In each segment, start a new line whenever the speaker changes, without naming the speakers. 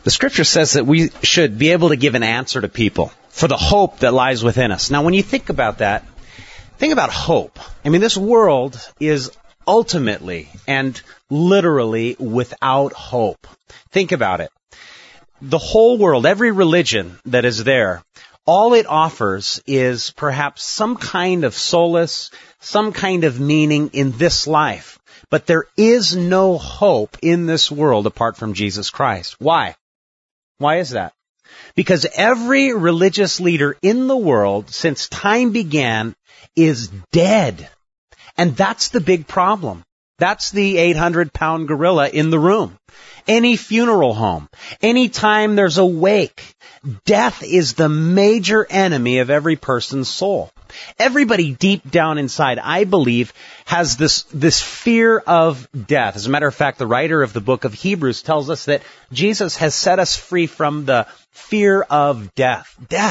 The Scripture says that we should be able to give an answer to people for the hope that lies within us. Now, when you think about that, think about hope. I mean, this world is ultimately and literally without hope. Think about it. The whole world, every religion that is there, all it offers is perhaps some kind of solace, some kind of meaning in this life. But there is no hope in this world apart from Jesus Christ. Why? Why is that? Because every religious leader in the world, since time began, is dead. And that's the big problem. That's the 800-pound gorilla in the room. Any funeral home, any time there's a wake, death is the major enemy of every person's soul. Everybody deep down inside, I believe, has this fear of death. As a matter of fact, the writer of the book of Hebrews tells us that Jesus has set us free from the fear of death.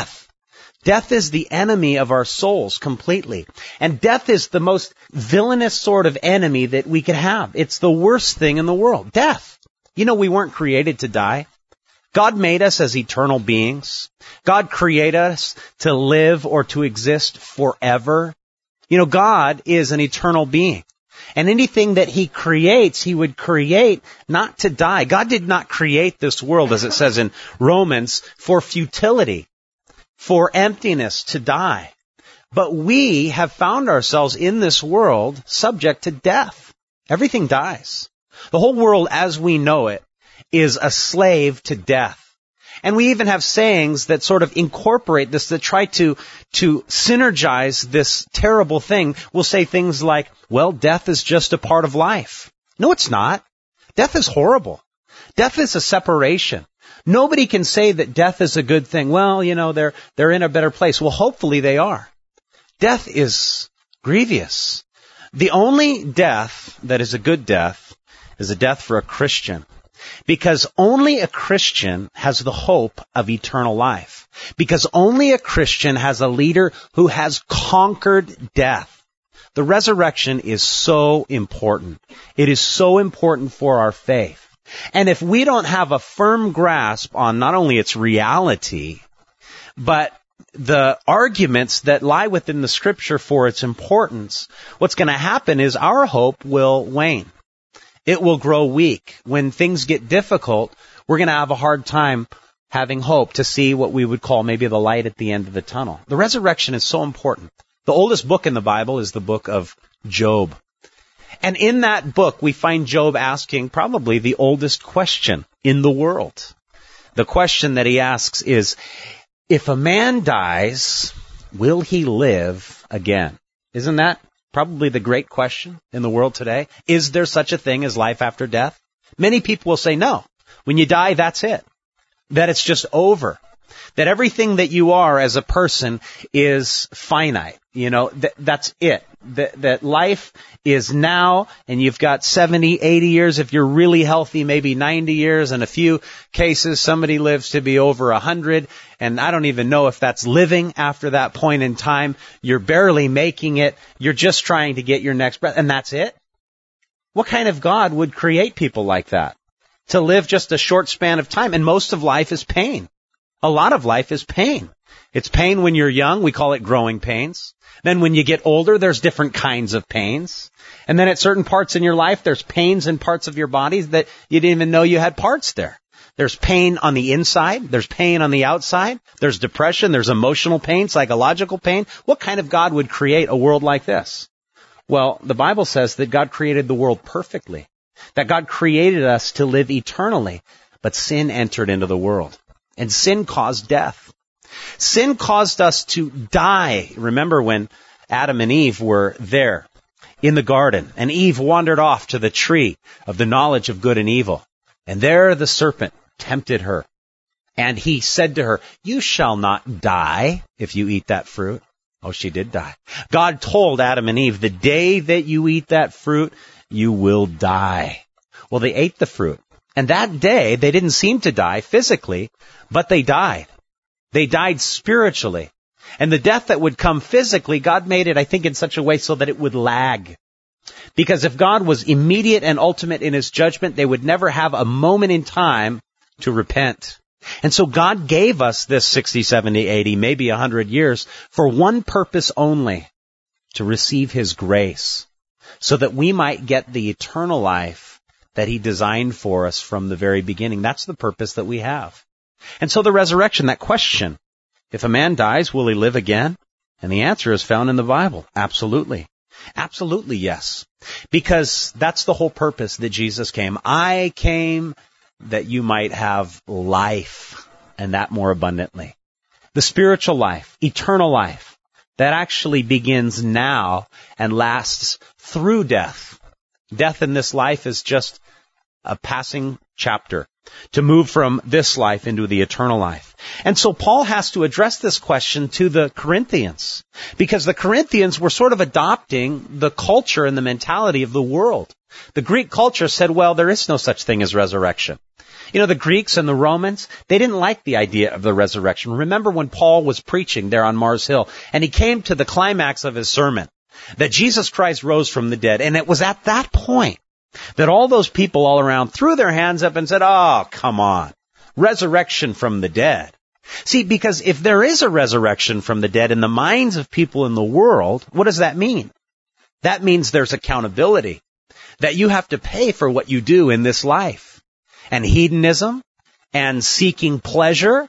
Death is the enemy of our souls completely. And death is the most villainous sort of enemy that we could have. It's the worst thing in the world. Death. You know, we weren't created to die. God made us as eternal beings. God created us to live or to exist forever. You know, God is an eternal being. And anything that He creates, He would create not to die. God did not create this world, as it says in Romans, for futility, for emptiness, to die. But we have found ourselves in this world subject to death. Everything dies. The whole world as we know it is a slave to death. And we even have sayings that sort of incorporate this, that try to synergize this terrible thing. We'll say things like, well, death is just a part of life. No, it's not. Death is horrible. Death is a separation. Nobody can say that death is a good thing. Well, you know, they're in a better place. Well, hopefully they are. Death is grievous. The only death that is a good death is a death for a Christian. Because only a Christian has the hope of eternal life. Because only a Christian has a leader who has conquered death. The resurrection is so important. It is so important for our faith. And if we don't have a firm grasp on not only its reality, but the arguments that lie within the Scripture for its importance, what's going to happen is our hope will wane. It will grow weak. When things get difficult, we're going to have a hard time having hope to see what we would call maybe the light at the end of the tunnel. The resurrection is so important. The oldest book in the Bible is the book of Job. And in that book, we find Job asking probably the oldest question in the world. The question that he asks is, if a man dies, will he live again? Isn't that probably the great question in the world today? Is there such a thing as life after death? Many people will say no. When you die, that's it. That it's just over. That everything that you are as a person is finite. You know, that's it. That life is now, and you've got 70, 80 years. If you're really healthy, maybe 90 years. In a few cases, somebody lives to be over 100. And I don't even know if that's living after that point in time. You're barely making it. You're just trying to get your next breath. And that's it? What kind of God would create people like that? To live just a short span of time. And most of life is pain. A lot of life is pain. It's pain when you're young. We call it growing pains. Then when you get older, there's different kinds of pains. And then at certain parts in your life, there's pains in parts of your body that you didn't even know you had parts there. There's pain on the inside. There's pain on the outside. There's depression. There's emotional pain, psychological pain. What kind of God would create a world like this? Well, the Bible says that God created the world perfectly. That God created us to live eternally. But sin entered into the world. And sin caused death. Sin caused us to die. Remember when Adam and Eve were there in the garden, and Eve wandered off to the tree of the knowledge of good and evil. And there the serpent tempted her. And he said to her, you shall not die if you eat that fruit. Oh, she did die. God told Adam and Eve, the day that you eat that fruit, you will die. Well, they ate the fruit. And that day, they didn't seem to die physically, but they died. They died spiritually. And the death that would come physically, God made it, I think, in such a way so that it would lag. Because if God was immediate and ultimate in His judgment, they would never have a moment in time to repent. And so God gave us this 60, 70, 80, maybe 100 years for one purpose only, to receive His grace, so that we might get the eternal life that He designed for us from the very beginning. That's the purpose that we have. And so the resurrection, that question, if a man dies, will he live again? And the answer is found in the Bible. Absolutely. Absolutely, yes. Because that's the whole purpose that Jesus came. I came that you might have life, and that more abundantly. The spiritual life, eternal life, that actually begins now and lasts through death. Death in this life is just a passing chapter to move from this life into the eternal life. And so Paul has to address this question to the Corinthians, because the Corinthians were sort of adopting the culture and the mentality of the world. The Greek culture said, well, there is no such thing as resurrection. You know, the Greeks and the Romans, they didn't like the idea of the resurrection. Remember when Paul was preaching there on Mars Hill, and he came to the climax of his sermon, that Jesus Christ rose from the dead. And it was at that point that all those people all around threw their hands up and said, oh, come on, resurrection from the dead. See, because if there is a resurrection from the dead in the minds of people in the world, what does that mean? That means there's accountability, that you have to pay for what you do in this life. And hedonism and seeking pleasure,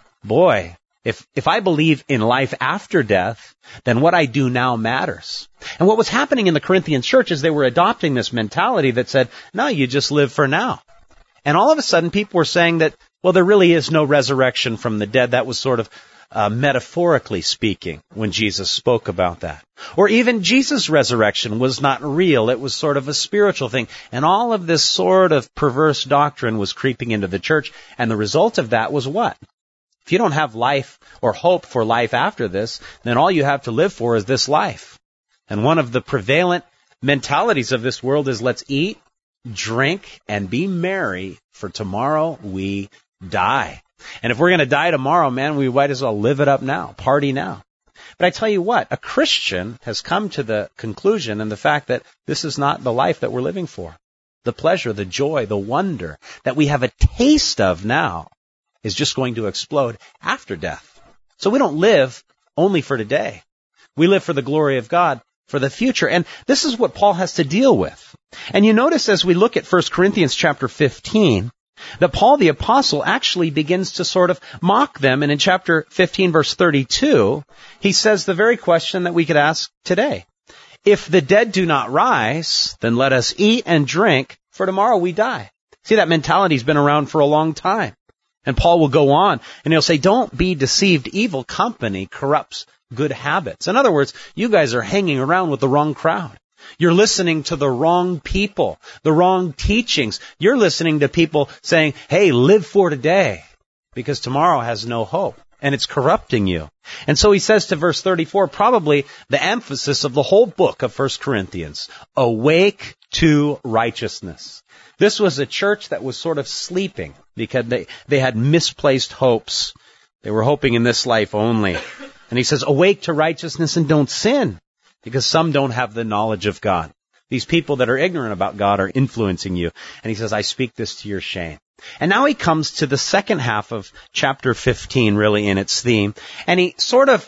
boy, if I believe in life after death, then what I do now matters. And what was happening in the Corinthian church is they were adopting this mentality that said, no, you just live for now. And all of a sudden people were saying that, well, there really is no resurrection from the dead. That was sort of metaphorically speaking when Jesus spoke about that. Or even Jesus' resurrection was not real. It was sort of a spiritual thing. And all of this sort of perverse doctrine was creeping into the church. And the result of that was what? If you don't have life or hope for life after this, then all you have to live for is this life. And one of the prevalent mentalities of this world is let's eat, drink, and be merry, for tomorrow we die. And if we're going to die tomorrow, man, we might as well live it up now, party now. But I tell you what, a Christian has come to the conclusion and the fact that this is not the life that we're living for. The pleasure, the joy, the wonder that we have a taste of now is just going to explode after death. So we don't live only for today. We live for the glory of God, for the future. And this is what Paul has to deal with. And you notice as we look at 1 Corinthians chapter 15, that Paul the Apostle actually begins to sort of mock them. And in chapter 15, verse 32, he says the very question that we could ask today. If the dead do not rise, then let us eat and drink, for tomorrow we die. See, that mentality's been around for a long time. And Paul will go on and he'll say, don't be deceived. Evil company corrupts good habits. In other words, you guys are hanging around with the wrong crowd. You're listening to the wrong people, the wrong teachings. You're listening to people saying, hey, live for today, because tomorrow has no hope, and it's corrupting you. And so he says to verse 34, probably the emphasis of the whole book of 1 Corinthians, awake to righteousness. This was a church that was sort of sleeping because they had misplaced hopes. They were hoping in this life only. And he says, awake to righteousness and don't sin, because some don't have the knowledge of God. These people that are ignorant about God are influencing you. And he says, I speak this to your shame. And now he comes to the second half of chapter 15, really in its theme. And he sort of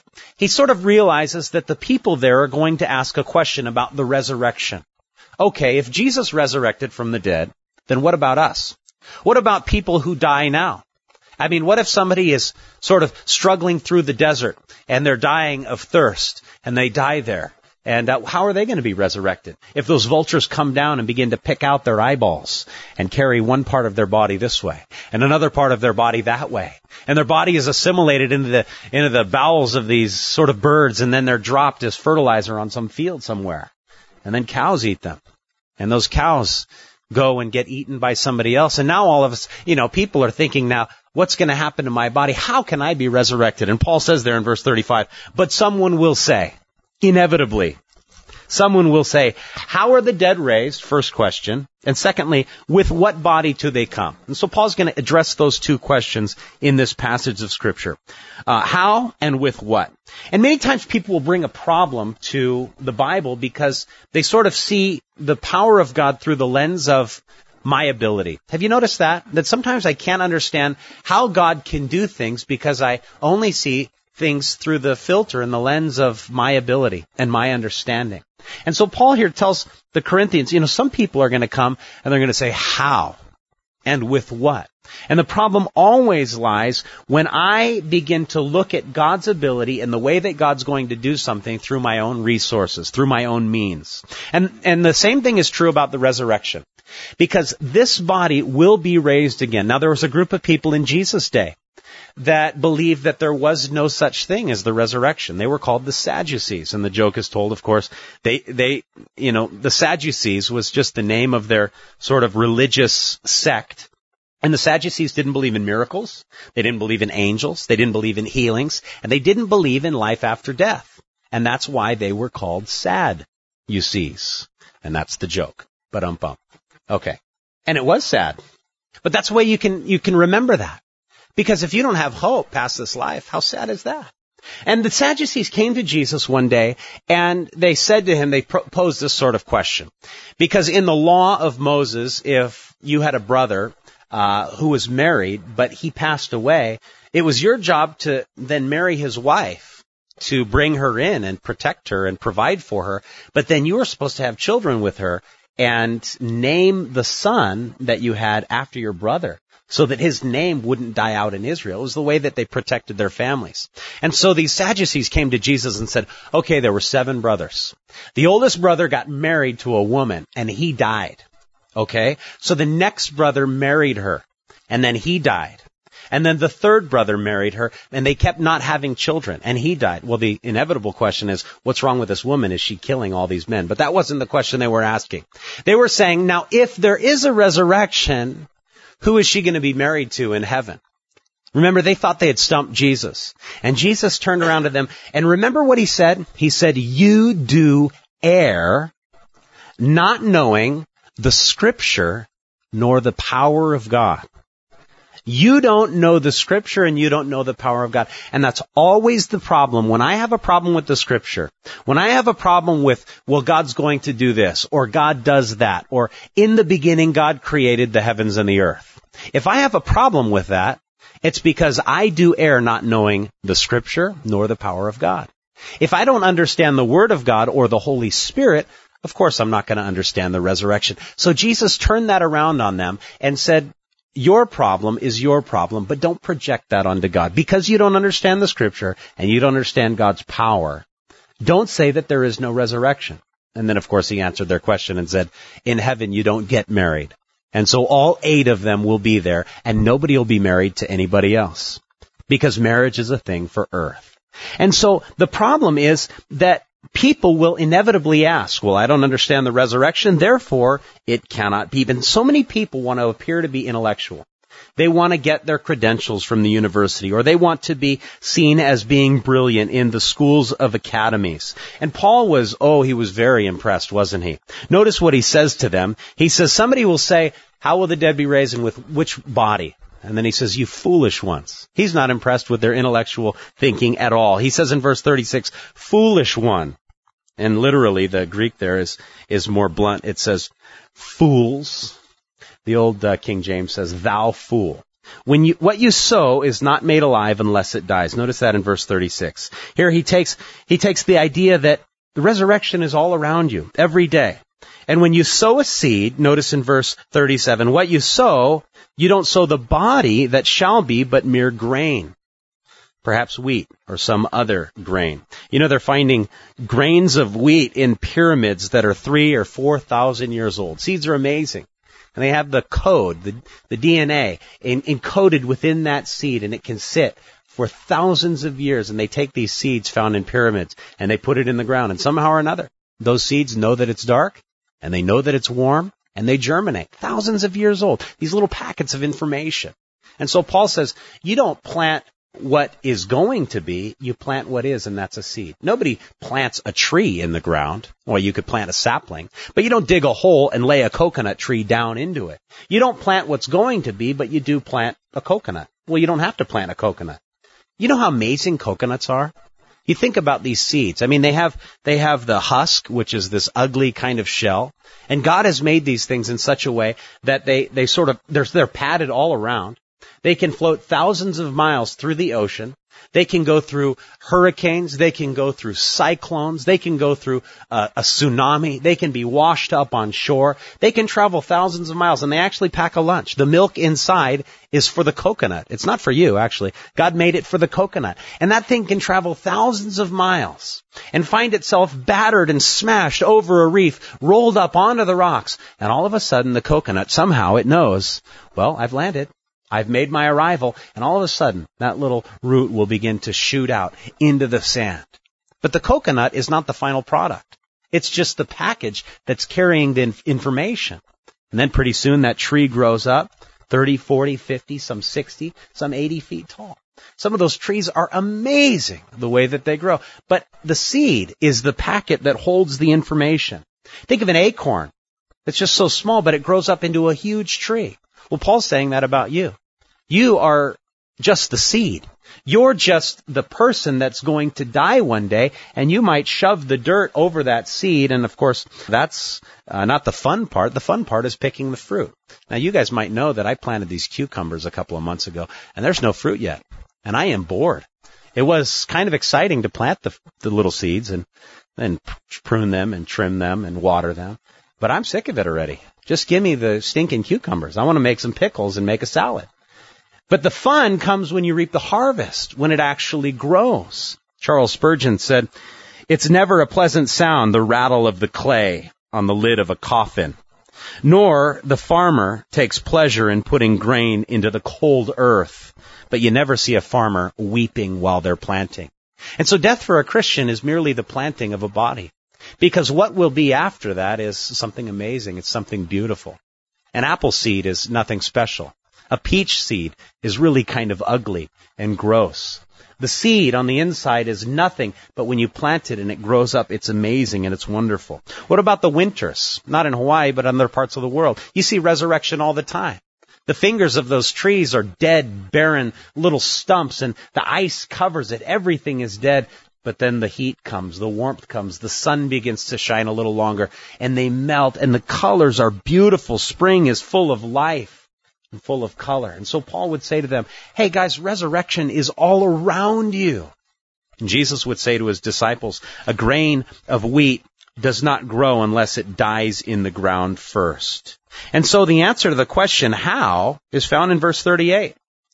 realizes that the people there are going to ask a question about the resurrection. Okay, if Jesus resurrected from the dead, then what about us? What about people who die now? I mean, what if somebody is sort of struggling through the desert and they're dying of thirst and they die there? And how are they going to be resurrected? If those vultures come down and begin to pick out their eyeballs and carry one part of their body this way and another part of their body that way, and their body is assimilated into the bowels of these sort of birds, and then they're dropped as fertilizer on some field somewhere, and then cows eat them, and those cows go and get eaten by somebody else. And now all of us, people are thinking now, what's going to happen to my body? How can I be resurrected? And Paul says there in verse 35, but someone will say, inevitably, someone will say, how are the dead raised? First question. And secondly, with what body do they come? And so Paul's going to address those two questions in this passage of Scripture. How and with what? And many times people will bring a problem to the Bible because they sort of see the power of God through the lens of my ability. Have you noticed that? That sometimes I can't understand how God can do things because I only see things through the filter and the lens of my ability and my understanding. And so Paul here tells the Corinthians, some people are going to come and they're going to say, how? And with what? And the problem always lies when I begin to look at God's ability and the way that God's going to do something through my own resources, through my own means. And the same thing is true about the resurrection. Because this body will be raised again. Now, there was a group of people in Jesus' day that believed that there was no such thing as the resurrection. They were called the Sadducees. And the joke is told, of course, the Sadducees was just the name of their sort of religious sect. And the Sadducees didn't believe in miracles. They didn't believe in angels. They didn't believe in healings. And they didn't believe in life after death. And that's why they were called Sadducees. And that's the joke. Ba-dum-bum. Okay. And it was sad. But that's the way you can remember that. Because if you don't have hope past this life, how sad is that? And the Sadducees came to Jesus one day, and they said to him, they posed this sort of question. Because in the law of Moses, if you had a brother who was married, but he passed away, it was your job to then marry his wife, to bring her in and protect her and provide for her. But then you were supposed to have children with her and name the son that you had after your brother, so that his name wouldn't die out in Israel. It was the way that they protected their families. And so these Sadducees came to Jesus and said, okay, there were 7 brothers. The oldest brother got married to a woman, and he died. Okay? So the next brother married her, and then he died. And then the third brother married her, and they kept not having children, and he died. Well, the inevitable question is, what's wrong with this woman? Is she killing all these men? But that wasn't the question they were asking. They were saying, now, if there is a resurrection, who is she going to be married to in heaven? Remember, they thought they had stumped Jesus. And Jesus turned around to them, and remember what he said? He said, you do err, not knowing the Scripture nor the power of God. You don't know the Scripture and you don't know the power of God. And that's always the problem. When I have a problem with the Scripture, when I have a problem with, well, God's going to do this, or God does that, or in the beginning God created the heavens and the earth. If I have a problem with that, it's because I do err not knowing the Scripture nor the power of God. If I don't understand the Word of God or the Holy Spirit, of course I'm not going to understand the resurrection. So Jesus turned that around on them and said, your problem is your problem, but don't project that onto God. Because you don't understand the Scripture and you don't understand God's power, don't say that there is no resurrection. And then, of course, he answered their question and said, in heaven you don't get married. And so all 8 of them will be there, and nobody will be married to anybody else. Because marriage is a thing for earth. And so the problem is that people will inevitably ask, well, I don't understand the resurrection, therefore it cannot be. And so many people want to appear to be intellectual. They want to get their credentials from the university, or they want to be seen as being brilliant in the schools of academies. And Paul he was very impressed, wasn't he? Notice what he says to them. He says, somebody will say, how will the dead be raised and with which body? And then he says, you foolish ones. He's not impressed with their intellectual thinking at all. He says in verse 36, foolish one. And literally the Greek there is more blunt. It says, fools. The old King James says, thou fool. What you sow is not made alive unless it dies. Notice that in verse 36. Here he takes the idea that the resurrection is all around you every day. And when you sow a seed, notice in verse 37, what you sow, you don't sow the body that shall be, but mere grain. Perhaps wheat or some other grain. They're finding grains of wheat in pyramids that are 3,000 or 4,000 years old. Seeds are amazing. And they have the code, the DNA, encoded within that seed, and it can sit for thousands of years. And they take these seeds found in pyramids, and they put it in the ground. And somehow or another, those seeds know that it's dark, and they know that it's warm, and they germinate. Thousands of years old. These little packets of information. And so Paul says, you don't plant what is going to be, you plant what is, and that's a seed. Nobody plants a tree in the ground. Well, you could plant a sapling, but you don't dig a hole and lay a coconut tree down into it. You don't plant what's going to be, but you do plant a coconut. Well, you don't have to plant a coconut. You know how amazing coconuts are? You think about these seeds. I mean, they have the husk, which is this ugly kind of shell. And God has made these things in such a way that they're padded all around. They can float thousands of miles through the ocean. They can go through hurricanes. They can go through cyclones. They can go through a tsunami. They can be washed up on shore. They can travel thousands of miles, and they actually pack a lunch. The milk inside is for the coconut. It's not for you, actually. God made it for the coconut. And that thing can travel thousands of miles and find itself battered and smashed over a reef, rolled up onto the rocks. And all of a sudden, the coconut, somehow it knows, well, I've landed. I've made my arrival, and all of a sudden, that little root will begin to shoot out into the sand. But the coconut is not the final product. It's just the package that's carrying the information. And then pretty soon that tree grows up, 30, 40, 50, some 60, some 80 feet tall. Some of those trees are amazing, the way that they grow. But the seed is the packet that holds the information. Think of an acorn. It's just so small, but it grows up into a huge tree. Well, Paul's saying that about you. You are just the seed. You're just the person that's going to die one day, and you might shove the dirt over that seed, and of course, that's not the fun part. The fun part is picking the fruit. Now, you guys might know that I planted these cucumbers a couple of months ago, and there's no fruit yet, and I am bored. It was kind of exciting to plant the little seeds and then prune them and trim them and water them, but I'm sick of it already. Just give me the stinking cucumbers. I want to make some pickles and make a salad. But the fun comes when you reap the harvest, when it actually grows. Charles Spurgeon said, "It's never a pleasant sound, the rattle of the clay on the lid of a coffin, nor the farmer takes pleasure in putting grain into the cold earth, but you never see a farmer weeping while they're planting." And so death for a Christian is merely the planting of a body. Because what will be after that is something amazing. It's something beautiful. An apple seed is nothing special. A peach seed is really kind of ugly and gross. The seed on the inside is nothing, but when you plant it and it grows up, it's amazing and it's wonderful. What about the winters? Not in Hawaii, but in other parts of the world. You see resurrection all the time. The fingers of those trees are dead, barren little stumps, and the ice covers it. Everything is dead. But then the heat comes, the warmth comes, the sun begins to shine a little longer, and they melt, and the colors are beautiful. Spring is full of life and full of color. And so Paul would say to them, hey guys, resurrection is all around you. And Jesus would say to his disciples, a grain of wheat does not grow unless it dies in the ground first. And so the answer to the question, how, is found in verse 38.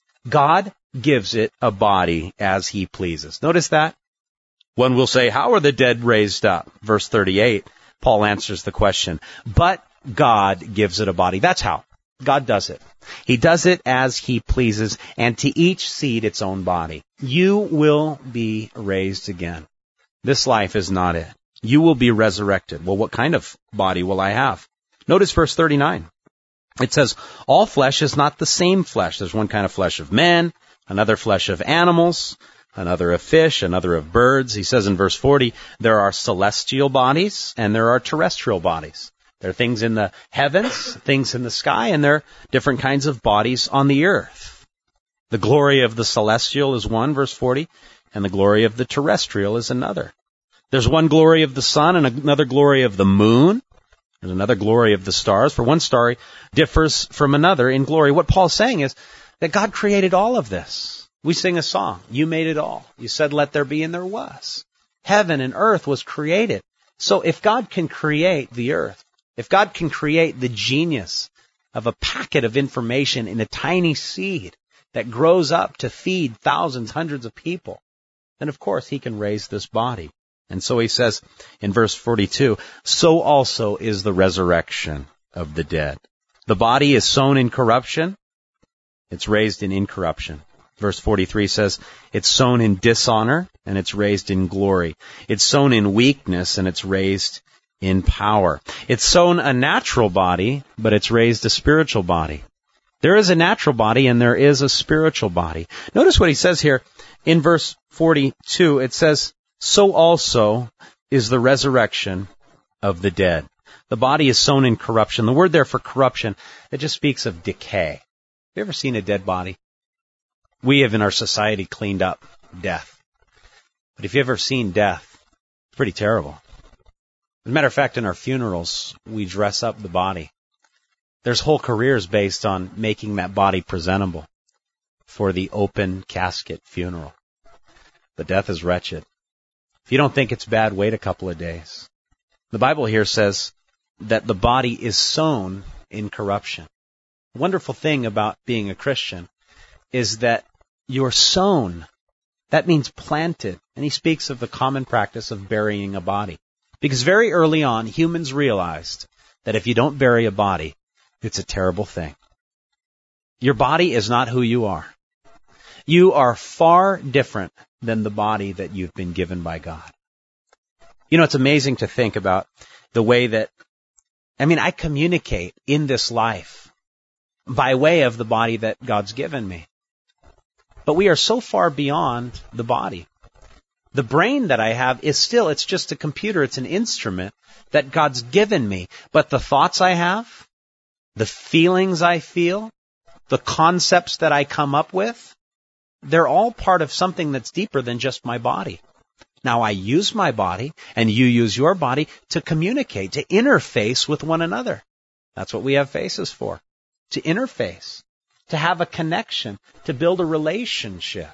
God gives it a body as he pleases. Notice that? One will say, how are the dead raised up? Verse 38, Paul answers the question. But God gives it a body. That's how. God does it. He does it as he pleases, and to each seed its own body. You will be raised again. This life is not it. You will be resurrected. Well, what kind of body will I have? Notice verse 39. It says, all flesh is not the same flesh. There's one kind of flesh of men, another flesh of animals, another of fish, another of birds. He says in verse 40, there are celestial bodies and there are terrestrial bodies. There are things in the heavens, things in the sky, and there are different kinds of bodies on the earth. The glory of the celestial is one, verse 40, and the glory of the terrestrial is another. There's one glory of the sun and another glory of the moon. There's another glory of the stars. For one star differs from another in glory. What Paul's saying is that God created all of this. We sing a song, you made it all. You said, let there be, and there was. Heaven and earth was created. So if God can create the earth, if God can create the genius of a packet of information in a tiny seed that grows up to feed thousands, hundreds of people, then of course he can raise this body. And so he says in verse 42, so also is the resurrection of the dead. The body is sown in corruption, it's raised in incorruption. Verse 43 says, it's sown in dishonor, and it's raised in glory. It's sown in weakness, and it's raised in power. It's sown a natural body, but it's raised a spiritual body. There is a natural body, and there is a spiritual body. Notice what he says here in verse 42. It says, so also is the resurrection of the dead. The body is sown in corruption. The word there for corruption, it just speaks of decay. Have you ever seen a dead body? We have in our society cleaned up death. But if you've ever seen death, it's pretty terrible. As a matter of fact, in our funerals, we dress up the body. There's whole careers based on making that body presentable for the open casket funeral. But death is wretched. If you don't think it's bad, wait a couple of days. The Bible here says that the body is sown in corruption. The wonderful thing about being a Christian is that you're sown. That means planted. And he speaks of the common practice of burying a body. Because very early on, humans realized that if you don't bury a body, it's a terrible thing. Your body is not who you are. You are far different than the body that you've been given by God. You know, it's amazing to think about the way that, I communicate in this life by way of the body that God's given me. But we are so far beyond the body. The brain that I have is still, it's just a computer, it's an instrument that God's given me. But the thoughts I have, the feelings I feel, the concepts that I come up with, they're all part of something that's deeper than just my body. Now I use my body, and you use your body to communicate, to interface with one another. That's what we have faces for. To interface, to have a connection, to build a relationship.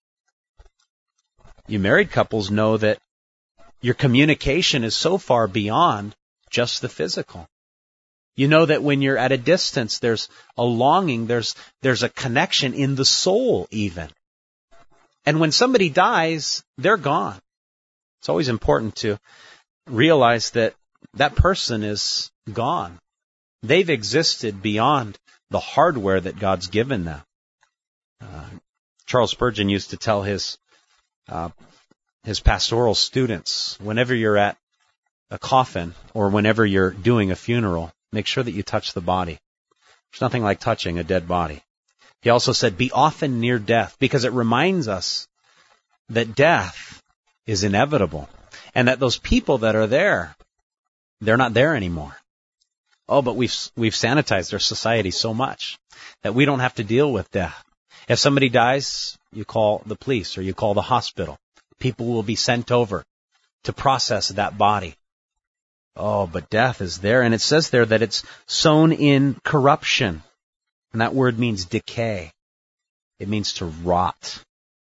You married couples know that your communication is so far beyond just the physical. You know that when you're at a distance, there's a longing, there's a connection in the soul even. And when somebody dies, they're gone. It's always important to realize that that person is gone. They've existed beyond the hardware that God's given them. Charles Spurgeon used to tell his pastoral students, whenever you're at a coffin or whenever you're doing a funeral, make sure that you touch the body. There's nothing like touching a dead body. He also said, be often near death, because it reminds us that death is inevitable and that those people that are there, they're not there anymore. Oh, but we've sanitized our society so much that we don't have to deal with death. If somebody dies, you call the police or you call the hospital. People will be sent over to process that body. Oh, but death is there, and it says there that it's sown in corruption. And that word means decay. It means to rot,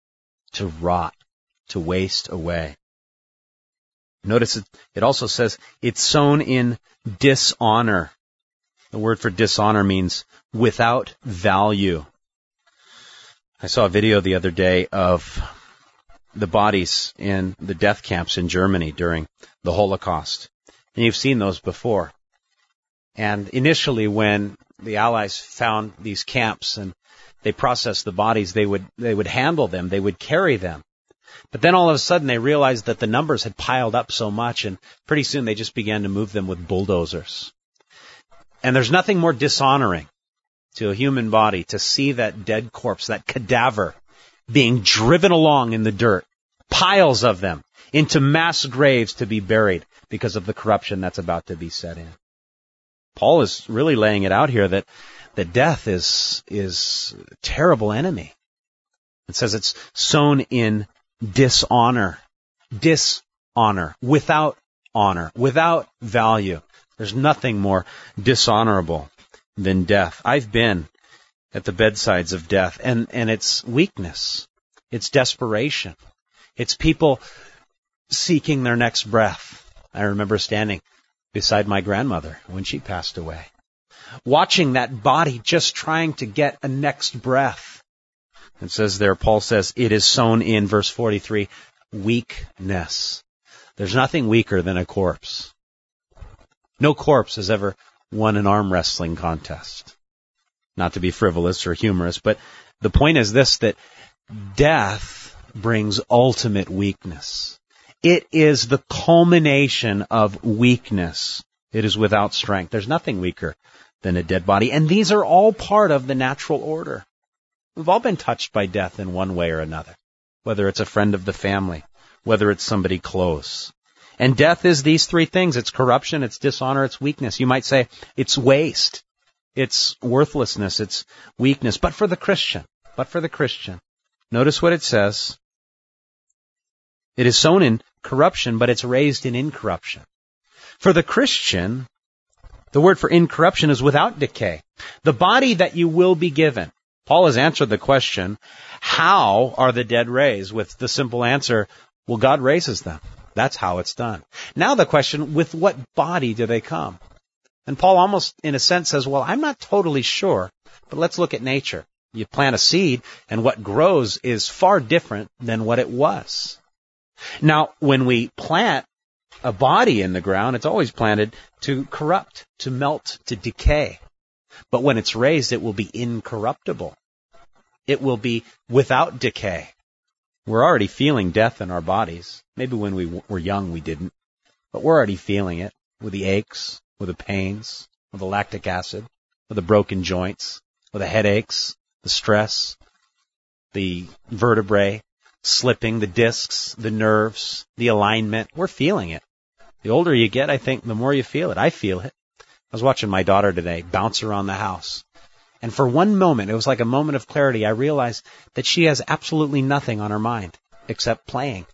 to waste away. Notice it also says it's sown in dishonor. The word for dishonor means without value. I saw a video the other day of the bodies in the death camps in Germany during the Holocaust. And you've seen those before. And initially when the Allies found these camps and they processed the bodies, they would handle them, they would carry them. But then all of a sudden they realized that the numbers had piled up so much, and pretty soon they just began to move them with bulldozers. And there's nothing more dishonoring to a human body to see that dead corpse, that cadaver, being driven along in the dirt, piles of them, into mass graves to be buried because of the corruption that's about to be set in. Paul is really laying it out here that death is a terrible enemy. It says it's sown in dishonor, without honor, without value. There's nothing more dishonorable than death. I've been at the bedsides of death, and it's weakness. It's desperation. It's people seeking their next breath. I remember standing beside my grandmother when she passed away, watching that body just trying to get a next breath. It says there, Paul says, it is sown in, verse 43, weakness. There's nothing weaker than a corpse. No corpse has ever won an arm wrestling contest. Not to be frivolous or humorous, but the point is this, that death brings ultimate weakness. It is the culmination of weakness. It is without strength. There's nothing weaker than a dead body. And these are all part of the natural order. We've all been touched by death in one way or another, whether it's a friend of the family, whether it's somebody close. And death is these three things. It's corruption, it's dishonor, it's weakness. You might say it's waste, it's worthlessness, it's weakness. But for the Christian, notice what it says. It is sown in corruption, but it's raised in incorruption. For the Christian, the word for incorruption is without decay. The body that you will be given. Paul has answered the question, how are the dead raised? With the simple answer, well, God raises them. That's how it's done. Now the question, with what body do they come? And Paul almost, in a sense, says, well, I'm not totally sure, but let's look at nature. You plant a seed, and what grows is far different than what it was. Now, when we plant a body in the ground, it's always planted to corrupt, to melt, to decay. But when it's raised, it will be incorruptible. It will be without decay. We're already feeling death in our bodies. Maybe when we were young we didn't, but we're already feeling it with the aches, with the pains, with the lactic acid, with the broken joints, with the headaches, the stress, the vertebrae slipping, the discs, the nerves, the alignment. We're feeling it. The older you get, I think, the more you feel it. I feel it. I was watching my daughter today bounce around the house. And for one moment, it was like a moment of clarity, I realized that she has absolutely nothing on her mind except playing.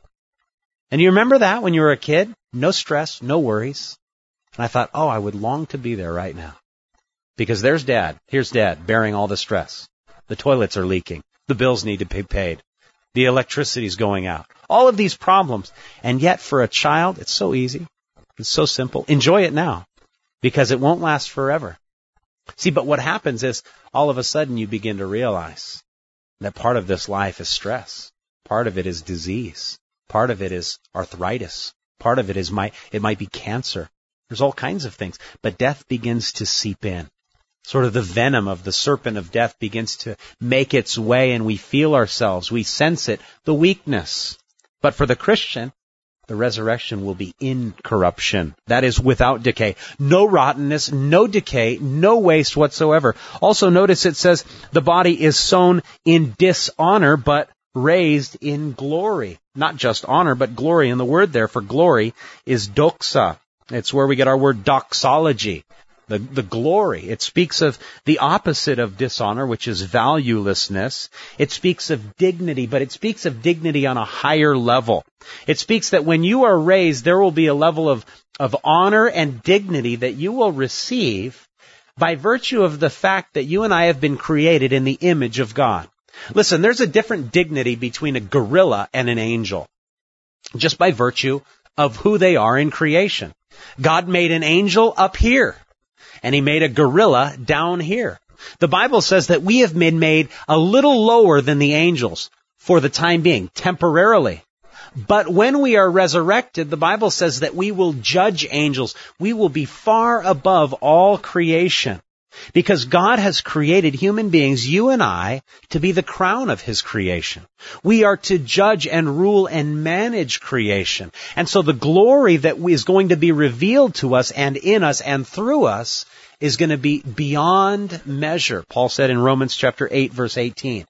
And you remember that when you were a kid? No stress, no worries. And I thought, oh, I would long to be there right now. Because there's Dad. Here's Dad bearing all the stress. The toilets are leaking. The bills need to be paid. The electricity's going out. All of these problems. And yet for a child, it's so easy. It's so simple. Enjoy it now. Because it won't last forever. See, but what happens is all of a sudden you begin to realize that part of this life is stress. Part of it is disease. Part of it is arthritis. Part of it is it might be cancer. There's all kinds of things. But death begins to seep in. Sort of the venom of the serpent of death begins to make its way, and we feel ourselves. We sense it, the weakness. But for the Christian, the resurrection will be incorruption. That is without decay. No rottenness, no decay, no waste whatsoever. Also notice it says the body is sown in dishonor, but raised in glory. Not just honor, but glory. And the word there for glory is doxa. It's where we get our word doxology. The glory. It speaks of the opposite of dishonor, which is valuelessness. It speaks of dignity, but it speaks of dignity on a higher level. It speaks that when you are raised, there will be a level of honor and dignity that you will receive by virtue of the fact that you and I have been created in the image of God. Listen, there's a different dignity between a gorilla and an angel, just by virtue of who they are in creation. God made an angel up here. And He made a gorilla down here. The Bible says that we have been made a little lower than the angels for the time being, temporarily. But when we are resurrected, the Bible says that we will judge angels. We will be far above all creation. Because God has created human beings, you and I, to be the crown of His creation. We are to judge and rule and manage creation. And so the glory that is going to be revealed to us and in us and through us is going to be beyond measure. Paul said in Romans chapter 8, verse 18.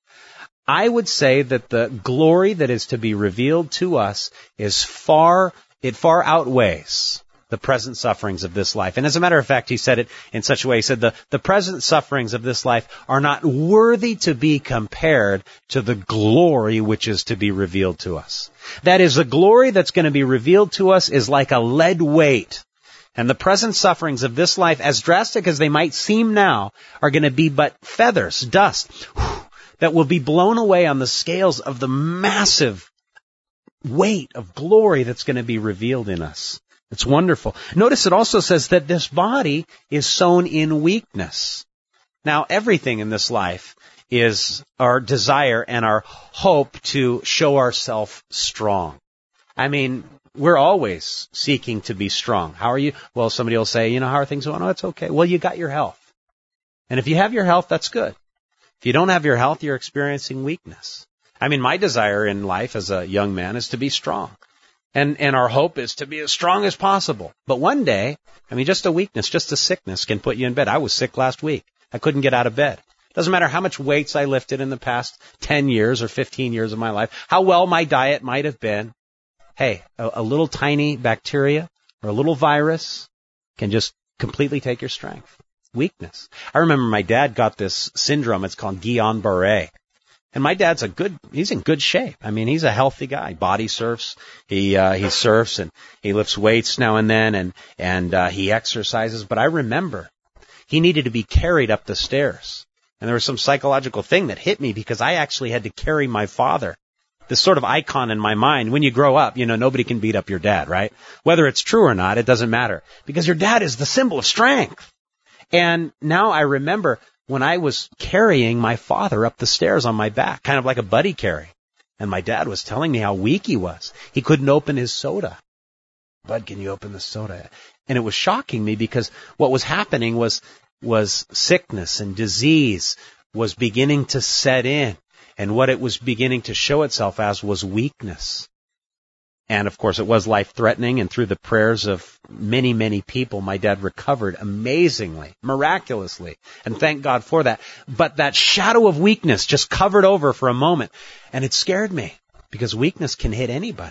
I would say that the glory that is to be revealed to us is far outweighs the present sufferings of this life. And as a matter of fact, he said it in such a way, he said the present sufferings of this life are not worthy to be compared to the glory which is to be revealed to us. That is, the glory that's going to be revealed to us is like a lead weight. And the present sufferings of this life, as drastic as they might seem now, are going to be but feathers, dust, that will be blown away on the scales of the massive weight of glory that's going to be revealed in us. It's wonderful. Notice it also says that this body is sown in weakness. Now, everything in this life is our desire and our hope to show ourselves strong. I mean, we're always seeking to be strong. How are you? Well, somebody will say, how are things going? Oh, it's okay. Well, you got your health. And if you have your health, that's good. If you don't have your health, you're experiencing weakness. I mean, my desire in life as a young man is to be strong. And our hope is to be as strong as possible. But one day, just a weakness, just a sickness can put you in bed. I was sick last week. I couldn't get out of bed. Doesn't matter how much weights I lifted in the past 10 years or 15 years of my life, how well my diet might have been. Hey, a little tiny bacteria or a little virus can just completely take your strength. Weakness. I remember my dad got this syndrome. It's called Guillain-Barré. And my dad's he's in good shape. I mean, he's a healthy guy. Body surfs. He surfs and he lifts weights now and then and he exercises. But I remember he needed to be carried up the stairs. And there was some psychological thing that hit me because I actually had to carry my father. This sort of icon in my mind. When you grow up, nobody can beat up your dad, right? Whether it's true or not, it doesn't matter. Because your dad is the symbol of strength. And now I remember when I was carrying my father up the stairs on my back, kind of like a buddy carry. And my dad was telling me how weak he was. He couldn't open his soda. Bud, can you open the soda? And it was shocking me because what was happening was sickness and disease was beginning to set in. And what it was beginning to show itself as was weakness. And, of course, it was life-threatening, and through the prayers of many, many people, my dad recovered amazingly, miraculously, and thank God for that. But that shadow of weakness just covered over for a moment, and it scared me, because weakness can hit anybody.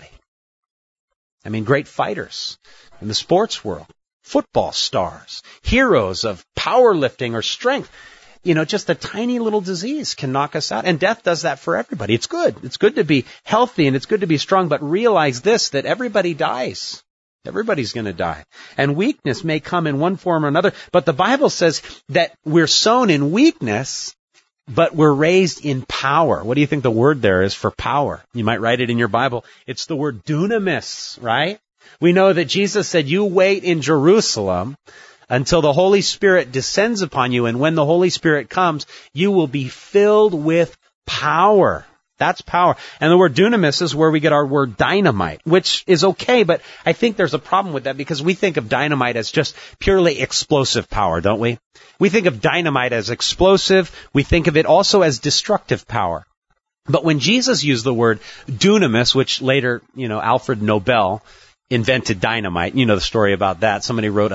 I mean, great fighters in the sports world, football stars, heroes of powerlifting or strength, just a tiny little disease can knock us out. And death does that for everybody. It's good. It's good to be healthy and it's good to be strong, but realize this, that everybody dies. Everybody's going to die. And weakness may come in one form or another, but the Bible says that we're sown in weakness, but we're raised in power. What do you think the word there is for power? You might write it in your Bible. It's the word dunamis, right? We know that Jesus said, you wait in Jerusalem until the Holy Spirit descends upon you, and when the Holy Spirit comes, you will be filled with power. That's power. And the word dunamis is where we get our word dynamite, which is okay, but I think there's a problem with that because we think of dynamite as just purely explosive power, don't we? We think of dynamite as explosive. We think of it also as destructive power. But when Jesus used the word dunamis, which later, Alfred Nobel invented dynamite, the story about that. Somebody wrote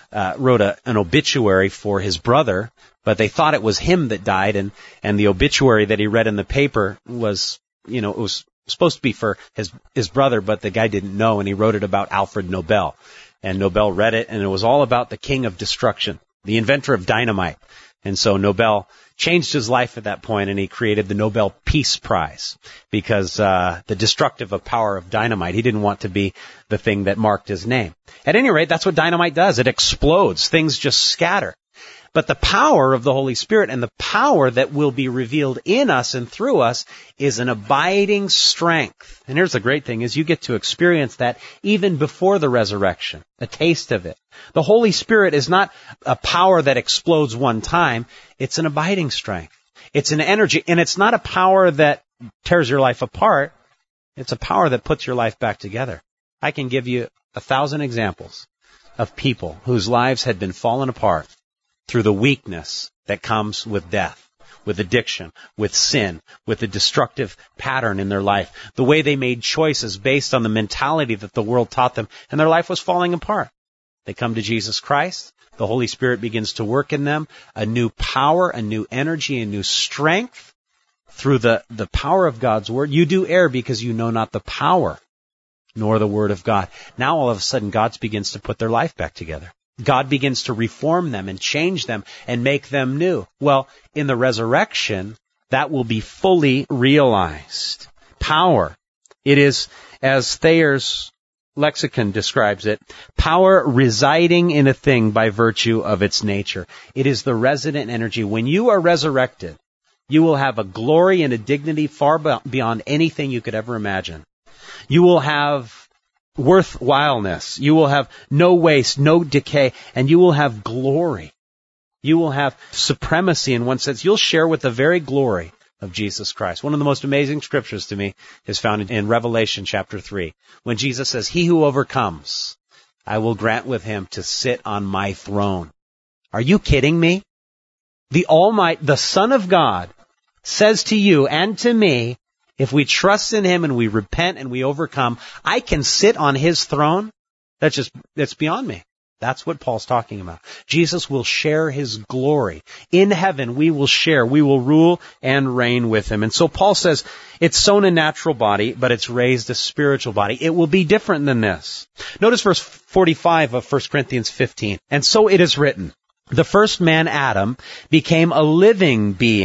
an obituary for his brother, but they thought it was him that died, and the obituary that he read in the paper was, it was supposed to be for his brother, but the guy didn't know, and he wrote it about Alfred Nobel. And Nobel read it, and it was all about the king of destruction, the inventor of dynamite. And so Nobel changed his life at that point, and he created the Nobel Peace Prize because the destructive power of dynamite, he didn't want to be the thing that marked his name. At any rate, that's what dynamite does. It explodes. Things just scatter. But the power of the Holy Spirit and the power that will be revealed in us and through us is an abiding strength. And here's the great thing, is you get to experience that even before the resurrection, a taste of it. The Holy Spirit is not a power that explodes one time. It's an abiding strength. It's an energy, and it's not a power that tears your life apart. It's a power that puts your life back together. I can give you 1,000 examples of people whose lives had been fallen apart through the weakness that comes with death, with addiction, with sin, with a destructive pattern in their life, the way they made choices based on the mentality that the world taught them, and their life was falling apart. They come to Jesus Christ, the Holy Spirit begins to work in them, a new power, a new energy, a new strength through the power of God's Word. You do err because you know not the power, nor the Word of God. Now all of a sudden God begins to put their life back together. God begins to reform them and change them and make them new. Well, in the resurrection, that will be fully realized. Power. It is, as Thayer's lexicon describes it, power residing in a thing by virtue of its nature. It is the resident energy. When you are resurrected, you will have a glory and a dignity far beyond anything you could ever imagine. You will have worthwhileness. You will have no waste, no decay, and you will have glory. You will have supremacy in one sense. You'll share with the very glory of Jesus Christ. One of the most amazing scriptures to me is found in Revelation chapter 3, when Jesus says, "He who overcomes, I will grant with him to sit on my throne." Are you kidding me? The Almighty, the Son of God, says to you and to me, if we trust in him and we repent and we overcome, I can sit on his throne. That's beyond me. That's what Paul's talking about. Jesus will share his glory. In heaven, we will share. We will rule and reign with him. And so Paul says, it's sown a natural body, but it's raised a spiritual body. It will be different than this. Notice verse 45 of 1 Corinthians 15. And so it is written, the first man, Adam, became a living being,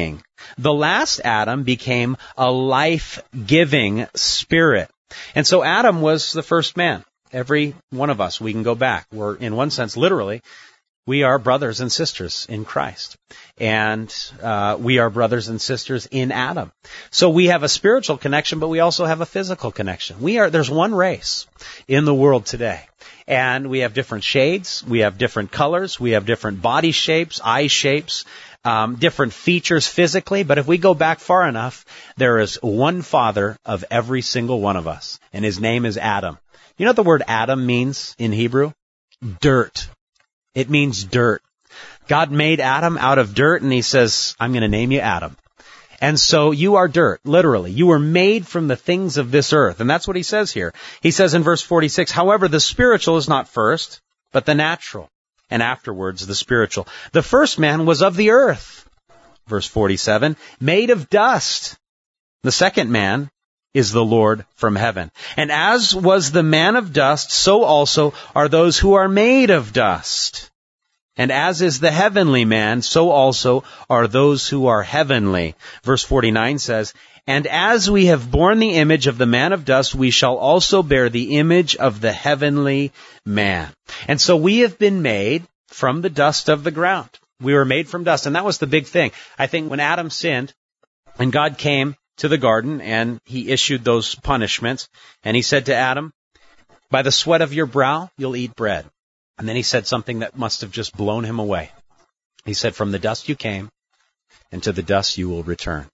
The last Adam became a life-giving spirit. And so Adam was the first man. Every one of us, we can go back. We're, in one sense, literally, we are brothers and sisters in Christ. And we are brothers and sisters in Adam. So we have a spiritual connection, but we also have a physical connection. There's one race in the world today. And we have different shades, we have different colors, we have different body shapes, eye shapes, different features physically. But if we go back far enough, there is one father of every single one of us. And his name is Adam. You know what the word Adam means in Hebrew? Dirt. It means dirt. God made Adam out of dirt, and he says, I'm going to name you Adam. And so you are dirt, literally. You were made from the things of this earth. And that's what he says here. He says in verse 46, however, the spiritual is not first, but the natural, and afterwards the spiritual. The first man was of the earth. Verse 47, made of dust. The second man is the Lord from heaven. And as was the man of dust, so also are those who are made of dust. And as is the heavenly man, so also are those who are heavenly. Verse 49 says, and as we have borne the image of the man of dust, we shall also bear the image of the heavenly man. And so we have been made from the dust of the ground. We were made from dust, and that was the big thing. I think when Adam sinned, and God came to the garden, and he issued those punishments, and he said to Adam, by the sweat of your brow, you'll eat bread. And then he said something that must have just blown him away. He said, from the dust you came, and to the dust you will return.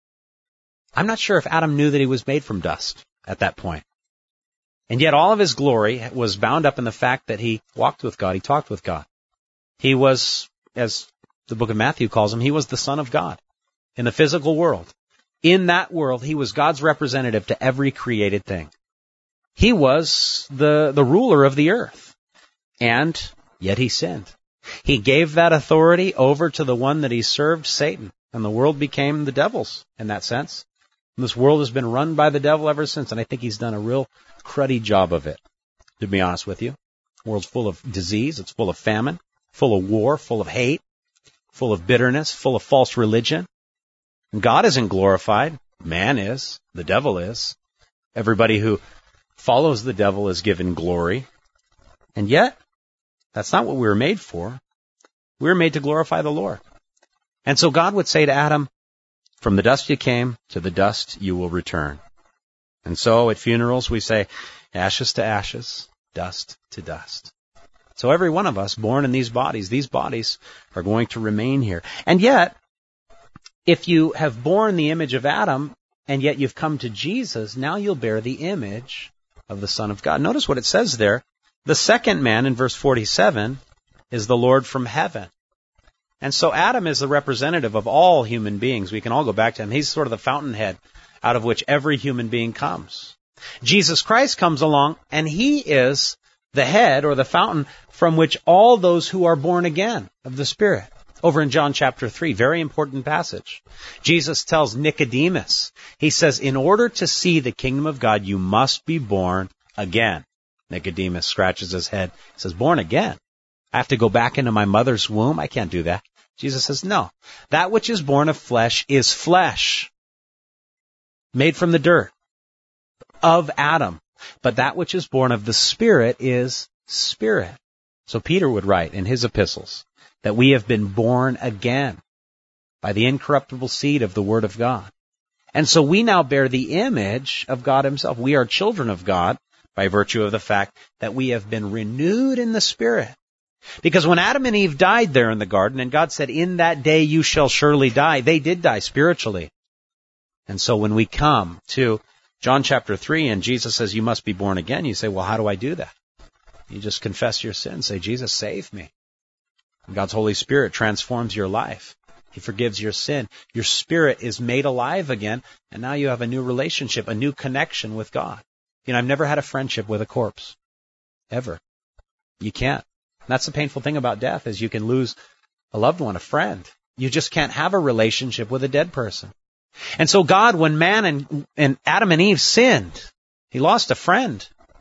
I'm not sure if Adam knew that he was made from dust at that point. And yet all of his glory was bound up in the fact that he walked with God, he talked with God. He was, as the book of Matthew calls him, he was the Son of God in the physical world. In that world, he was God's representative to every created thing. He was the ruler of the earth. And yet he sinned. He gave that authority over to the one that he served, Satan. And the world became the devil's in that sense. And this world has been run by the devil ever since. And I think he's done a real cruddy job of it, to be honest with you. The world's full of disease. It's full of famine, full of war, full of hate, full of bitterness, full of false religion. And God isn't glorified. Man is. The devil is. Everybody who follows the devil is given glory. And yet, that's not what we were made for. We were made to glorify the Lord. And so God would say to Adam, from the dust you came, to the dust you will return. And so at funerals we say, ashes to ashes, dust to dust. So every one of us born in these bodies are going to remain here. And yet, if you have borne the image of Adam, and yet you've come to Jesus, now you'll bear the image of the Son of God. Notice what it says there. The second man in verse 47 is the Lord from heaven. And so Adam is the representative of all human beings. We can all go back to him. He's sort of the fountainhead out of which every human being comes. Jesus Christ comes along, and he is the head or the fountain from which all those who are born again of the Spirit. Over in John chapter 3, very important passage. Jesus tells Nicodemus, he says, in order to see the kingdom of God, you must be born again. Nicodemus scratches his head. He says, born again? I have to go back into my mother's womb? I can't do that. Jesus says, no. That which is born of flesh is flesh, made from the dirt of Adam. But that which is born of the Spirit is spirit. So Peter would write in his epistles that we have been born again by the incorruptible seed of the Word of God. And so we now bear the image of God himself. We are children of God by virtue of the fact that we have been renewed in the Spirit. Because when Adam and Eve died there in the garden, and God said, in that day you shall surely die, they did die spiritually. And so when we come to John chapter 3 and Jesus says you must be born again, you say, well, how do I do that? You just confess your sin. Say, Jesus, save me. And God's Holy Spirit transforms your life. He forgives your sin. Your spirit is made alive again, and now you have a new relationship, a new connection with God. You know, I've never had a friendship with a corpse. Ever. You can't. That's the painful thing about death, is you can lose a loved one, a friend. You just can't have a relationship with a dead person. And so God, when man and Adam and Eve sinned, he lost a friend.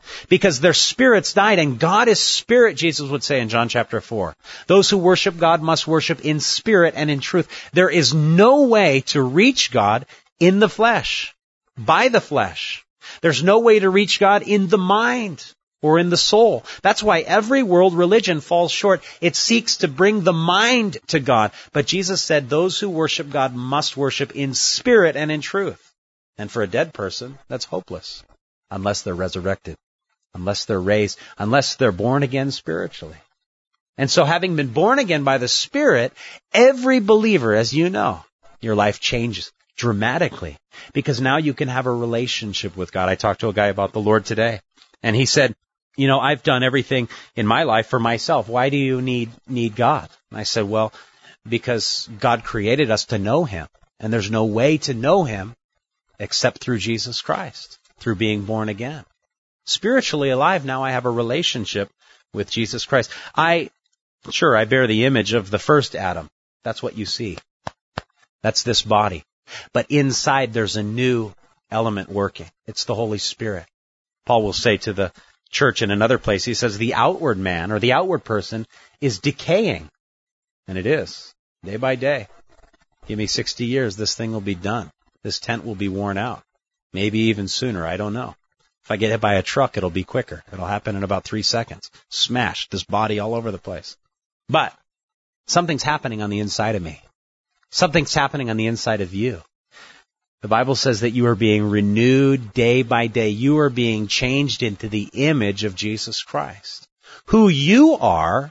Because their spirits died, and God is spirit, Jesus would say in John chapter 4. Those who worship God must worship in spirit and in truth. There is no way to reach God in the flesh, by the flesh. There's no way to reach God in the mind or in the soul. That's why every world religion falls short. It seeks to bring the mind to God. But Jesus said those who worship God must worship in spirit and in truth. And for a dead person, that's hopeless, unless they're resurrected, unless they're raised, unless they're born again spiritually. And so having been born again by the Spirit, every believer, as you know, your life changes dramatically because now you can have a relationship with God. I talked to a guy about the Lord today, and he said, you know, I've done everything in my life for myself. Why do you need God? And I said, well, because God created us to know Him, and there's no way to know Him except through Jesus Christ, through being born again. Spiritually alive, now I have a relationship with Jesus Christ. I bear the image of the first Adam. That's what you see. That's this body. But inside there's a new element working. It's the Holy Spirit. Paul will say to the church in another place, he says the outward man or the outward person is decaying. And it is, day by day. Give me 60 years, this thing will be done. This tent will be worn out. Maybe even sooner, I don't know. If I get hit by a truck, it'll be quicker. It'll happen in about 3 seconds. Smash this body all over the place. But something's happening on the inside of me. Something's happening on the inside of you. The Bible says that you are being renewed day by day. You are being changed into the image of Jesus Christ. Who you are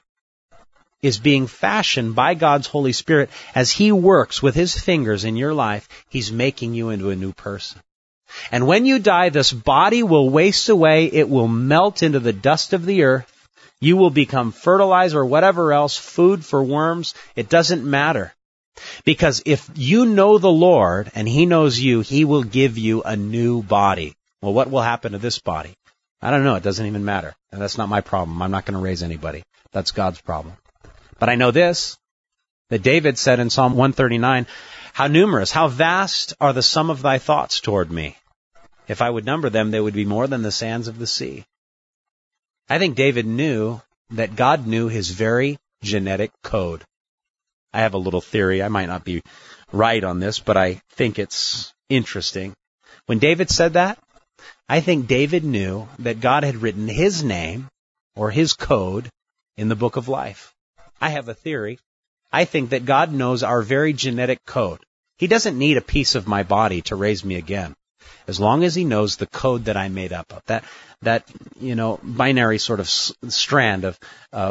is being fashioned by God's Holy Spirit. As He works with His fingers in your life, He's making you into a new person. And when you die, this body will waste away. It will melt into the dust of the earth. You will become fertilizer or whatever else, food for worms. It doesn't matter. Because if you know the Lord and He knows you, He will give you a new body. Well, what will happen to this body? I don't know. It doesn't even matter. And that's not my problem. I'm not going to raise anybody. That's God's problem. But I know this, that David said in Psalm 139, how numerous, how vast are the sum of thy thoughts toward me. If I would number them, they would be more than the sands of the sea. I think David knew that God knew his very genetic code. I have a little theory. I might not be right on this, but I think it's interesting. When David said that, I think David knew that God had written his name or his code in the book of life. I have a theory. I think that God knows our very genetic code. He doesn't need a piece of my body to raise me again. As long as He knows the code that I made up of, that binary sort of strand of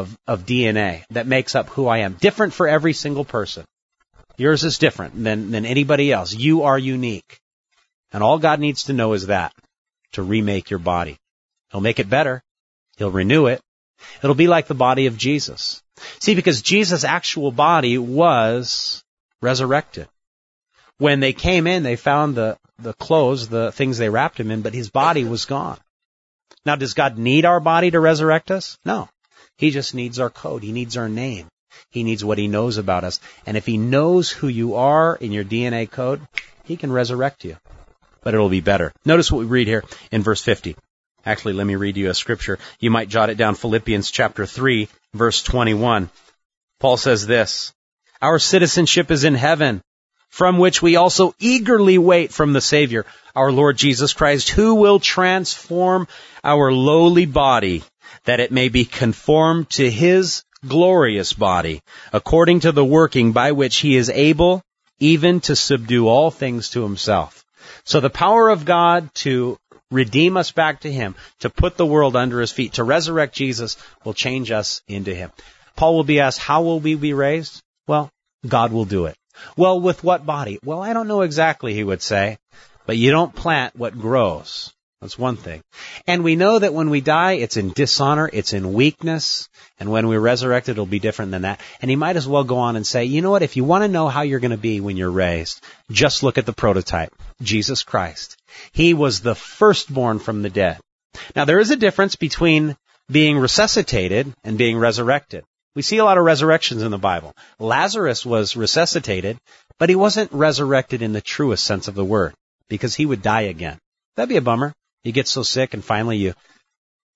DNA that makes up who I am. Different for every single person. Yours is different than anybody else. You are unique. And all God needs to know is that, to remake your body. He'll make it better. He'll renew it. It'll be like the body of Jesus. See, because Jesus' actual body was resurrected. When they came in, they found the clothes, the things they wrapped Him in, but His body was gone. Now, does God need our body to resurrect us? No. He just needs our code. He needs our name. He needs what He knows about us. And if He knows who you are in your DNA code, He can resurrect you. But it'll be better. Notice what we read here in verse 50. Actually, let me read you a scripture. You might jot it down, Philippians chapter 3, verse 21. Paul says this, our citizenship is in heaven, from which we also eagerly wait from the Savior, our Lord Jesus Christ, who will transform our lowly body, that it may be conformed to His glorious body, according to the working by which He is able even to subdue all things to Himself. So the power of God to redeem us back to Him, to put the world under His feet, to resurrect Jesus, will change us into Him. Paul will be asked, how will we be raised? Well, God will do it. Well, with what body? Well, I don't know exactly, he would say, but you don't plant what grows. That's one thing. And we know that when we die, it's in dishonor, it's in weakness, and when we're resurrected, it'll be different than that. And he might as well go on and say, you know what, if you want to know how you're going to be when you're raised, just look at the prototype, Jesus Christ. He was the firstborn from the dead. Now, there is a difference between being resuscitated and being resurrected. We see a lot of resurrections in the Bible. Lazarus was resuscitated, but he wasn't resurrected in the truest sense of the word, because he would die again. That'd be a bummer. You get so sick and finally you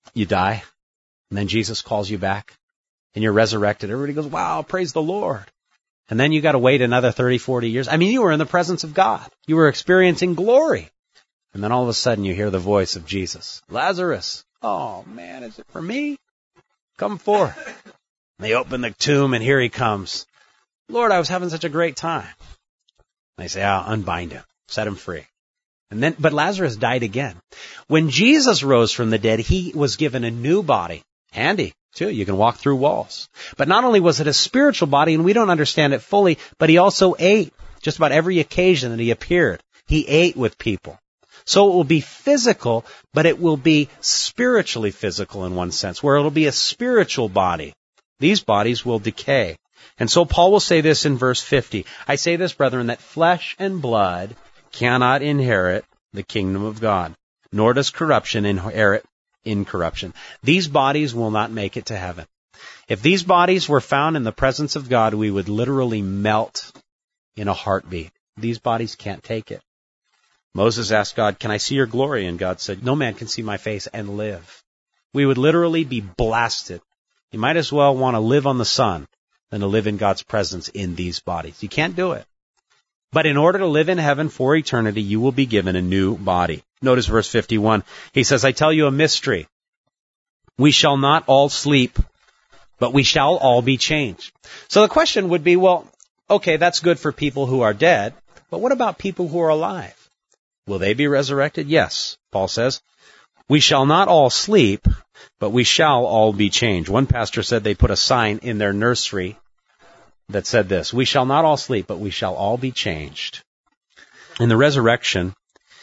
You die, and then Jesus calls you back, and you're resurrected. Everybody goes, wow, praise the Lord. And then you got to wait another 30, 40 years. I mean, you were in the presence of God. You were experiencing glory. And then all of a sudden you hear the voice of Jesus. Lazarus, oh man, is it for me? Come forth. And they open the tomb, and here he comes. Lord, I was having such a great time. And they say, unbind him, set him free. But Lazarus died again. When Jesus rose from the dead, he was given a new body. Handy, too. You can walk through walls. But not only was it a spiritual body, and we don't understand it fully, but he also ate. Just about every occasion that he appeared, he ate with people. So it will be physical, but it will be spiritually physical in one sense, where it will be a spiritual body. These bodies will decay. And so Paul will say this in verse 50. I say this, brethren, that flesh and blood cannot inherit the kingdom of God, nor does corruption inherit incorruption. These bodies will not make it to heaven. If these bodies were found in the presence of God, we would literally melt in a heartbeat. These bodies can't take it. Moses asked God, can I see your glory? And God said, no man can see my face and live. We would literally be blasted. You might as well want to live on the sun than to live in God's presence in these bodies. You can't do it. But in order to live in heaven for eternity, you will be given a new body. Notice verse 51. He says, I tell you a mystery. We shall not all sleep, but we shall all be changed. So the question would be, well, okay, that's good for people who are dead, but what about people who are alive? Will they be resurrected? Yes, Paul says. We shall not all sleep, but we shall all be changed. One pastor said they put a sign in their nursery that said this, we shall not all sleep, but we shall all be changed. In the resurrection,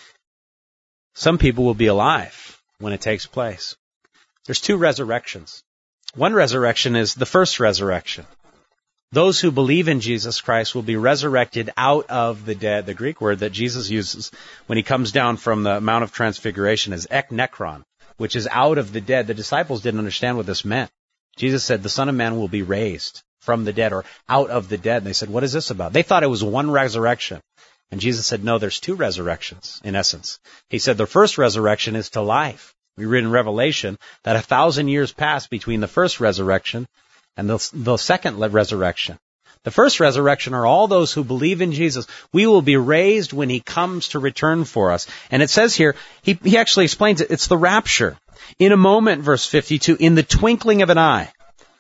some people will be alive when it takes place. There's two resurrections. One resurrection is the first resurrection. Those who believe in Jesus Christ will be resurrected out of the dead. The Greek word that Jesus uses when he comes down from the Mount of Transfiguration is eknekron, which is out of the dead. The disciples didn't understand what this meant. Jesus said the Son of Man will be raised from the dead or out of the dead. And they said, what is this about? They thought it was one resurrection. And Jesus said, no, there's two resurrections in essence. He said the first resurrection is to life. We read in Revelation that 1,000 years passed between the first resurrection and the second resurrection. The first resurrection are all those who believe in Jesus. We will be raised when he comes to return for us. And it says here, he actually explains it, it's the rapture. In a moment, verse 52, in the twinkling of an eye,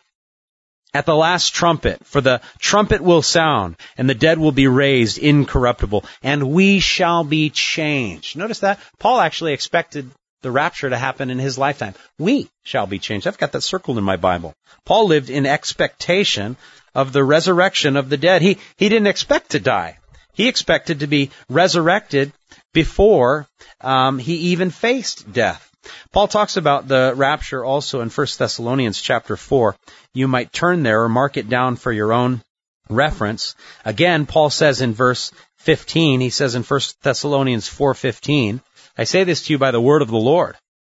at the last trumpet, for the trumpet will sound, and the dead will be raised incorruptible, and we shall be changed. Notice that? Paul actually expected the rapture to happen in his lifetime. We shall be changed. I've got that circled in my Bible. Paul lived in expectation of the resurrection of the dead. He didn't expect to die. He expected to be resurrected before he even faced death. Paul talks about the rapture also in 1 Thessalonians chapter 4. You might turn there or mark it down for your own reference. Again, Paul says in verse 15, he says in 1 Thessalonians 4:15, I say this to you by the word of the Lord,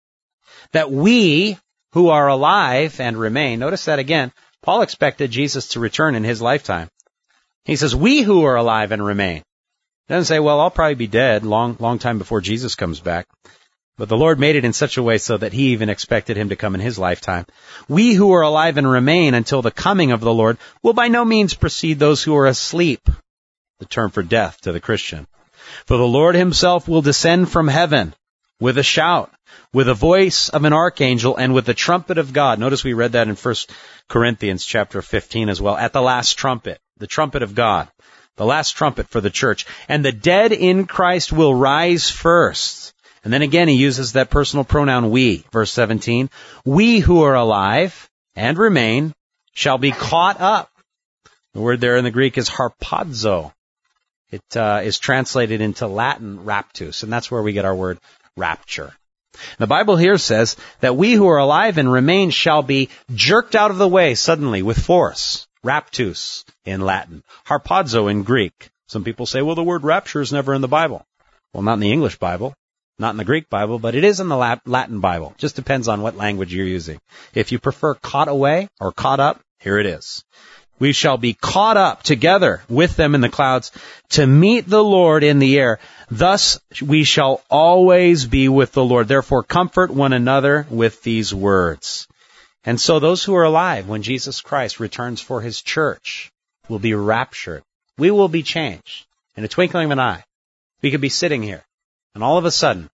that we who are alive and remain, notice that again, Paul expected Jesus to return in his lifetime. He says, we who are alive and remain. He doesn't say, well, I'll probably be dead long time before Jesus comes back. But the Lord made it in such a way so that he even expected him to come in his lifetime. We who are alive and remain until the coming of the Lord will by no means precede those who are asleep, the term for death to the Christian. For the Lord himself will descend from heaven with a shout, with the voice of an archangel, and with the trumpet of God. Notice we read that in 1 Corinthians chapter 15 as well. At the last trumpet, the trumpet of God, the last trumpet for the church. And the dead in Christ will rise first. And then again he uses that personal pronoun we, verse 17. We who are alive and remain shall be caught up. The word there in the Greek is harpazo. It is translated into Latin raptus, and that's where we get our word rapture. The Bible here says that we who are alive and remain shall be jerked out of the way suddenly with force. Raptus in Latin. Harpazo in Greek. Some people say, well, the word rapture is never in the Bible. Well, not in the English Bible, not in the Greek Bible, but it is in the Latin Bible. Just depends on what language you're using. If you prefer caught away or caught up, here it is. We shall be caught up together with them in the clouds to meet the Lord in the air. Thus we shall always be with the Lord. Therefore comfort one another with these words. And so those who are alive when Jesus Christ returns for his church will be raptured. We will be changed in a twinkling of an eye. We could be sitting here, and all of a sudden,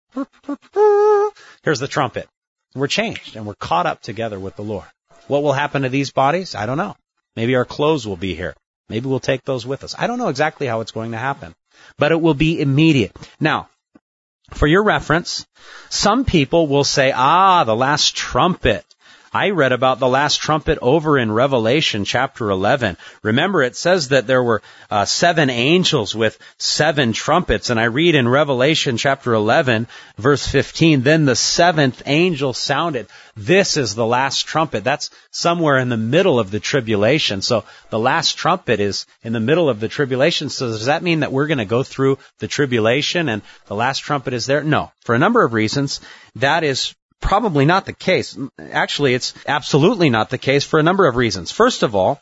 here's the trumpet. We're changed, and we're caught up together with the Lord. What will happen to these bodies? I don't know. Maybe our clothes will be here. Maybe we'll take those with us. I don't know exactly how it's going to happen, but it will be immediate. Now, for your reference, some people will say, the last trumpet. I read about the last trumpet over in Revelation chapter 11. Remember, it says that there were 7 angels with 7 trumpets. And I read in Revelation chapter 11, verse 15, then the 7th angel sounded. This is the last trumpet. That's somewhere in the middle of the tribulation. So the last trumpet is in the middle of the tribulation. So does that mean that we're going to go through the tribulation and the last trumpet is there? No. For a number of reasons, that is probably not the case. Actually, it's absolutely not the case for a number of reasons. First of all,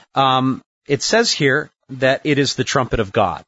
it says here that it is the trumpet of God.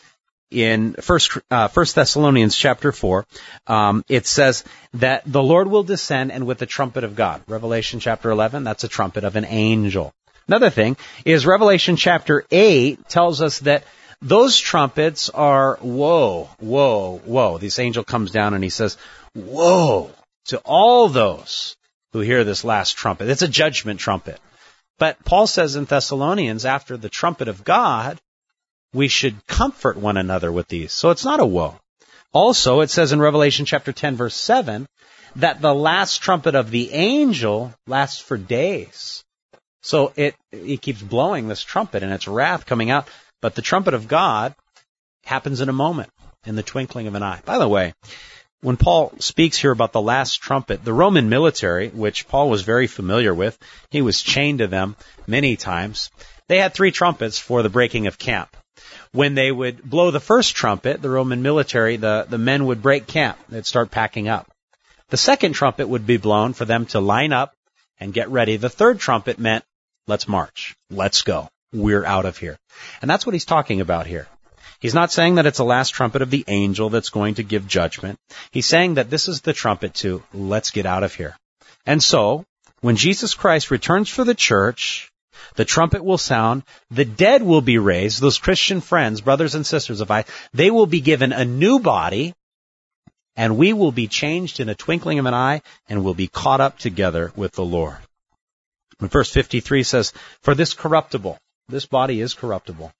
In First Thessalonians chapter 4, it says that the Lord will descend and with the trumpet of God. Revelation chapter 11, that's a trumpet of an angel. Another thing is Revelation chapter 8 tells us that those trumpets are woe, woe, woe. This angel comes down and he says, woe to all those who hear this last trumpet. It's a judgment trumpet. But Paul says in Thessalonians, after the trumpet of God, we should comfort one another with these. So it's not a woe. Also, it says in Revelation chapter 10, verse 7, that the last trumpet of the angel lasts for days. So he keeps blowing this trumpet and its wrath coming out. But the trumpet of God happens in a moment, in the twinkling of an eye. By the way, when Paul speaks here about the last trumpet, the Roman military, which Paul was very familiar with, he was chained to them many times, they had 3 trumpets for the breaking of camp. When they would blow the first trumpet, the Roman military, the men would break camp. They'd start packing up. The second trumpet would be blown for them to line up and get ready. The third trumpet meant, let's march. Let's go. We're out of here. And that's what he's talking about here. He's not saying that it's the last trumpet of the angel that's going to give judgment. He's saying that this is the trumpet to, let's get out of here. And so, when Jesus Christ returns for the church, the trumpet will sound, the dead will be raised, those Christian friends, brothers and sisters of I, they will be given a new body, and we will be changed in a twinkling of an eye, and will be caught up together with the Lord. And verse 53 says, for this corruptible, this body is corruptible,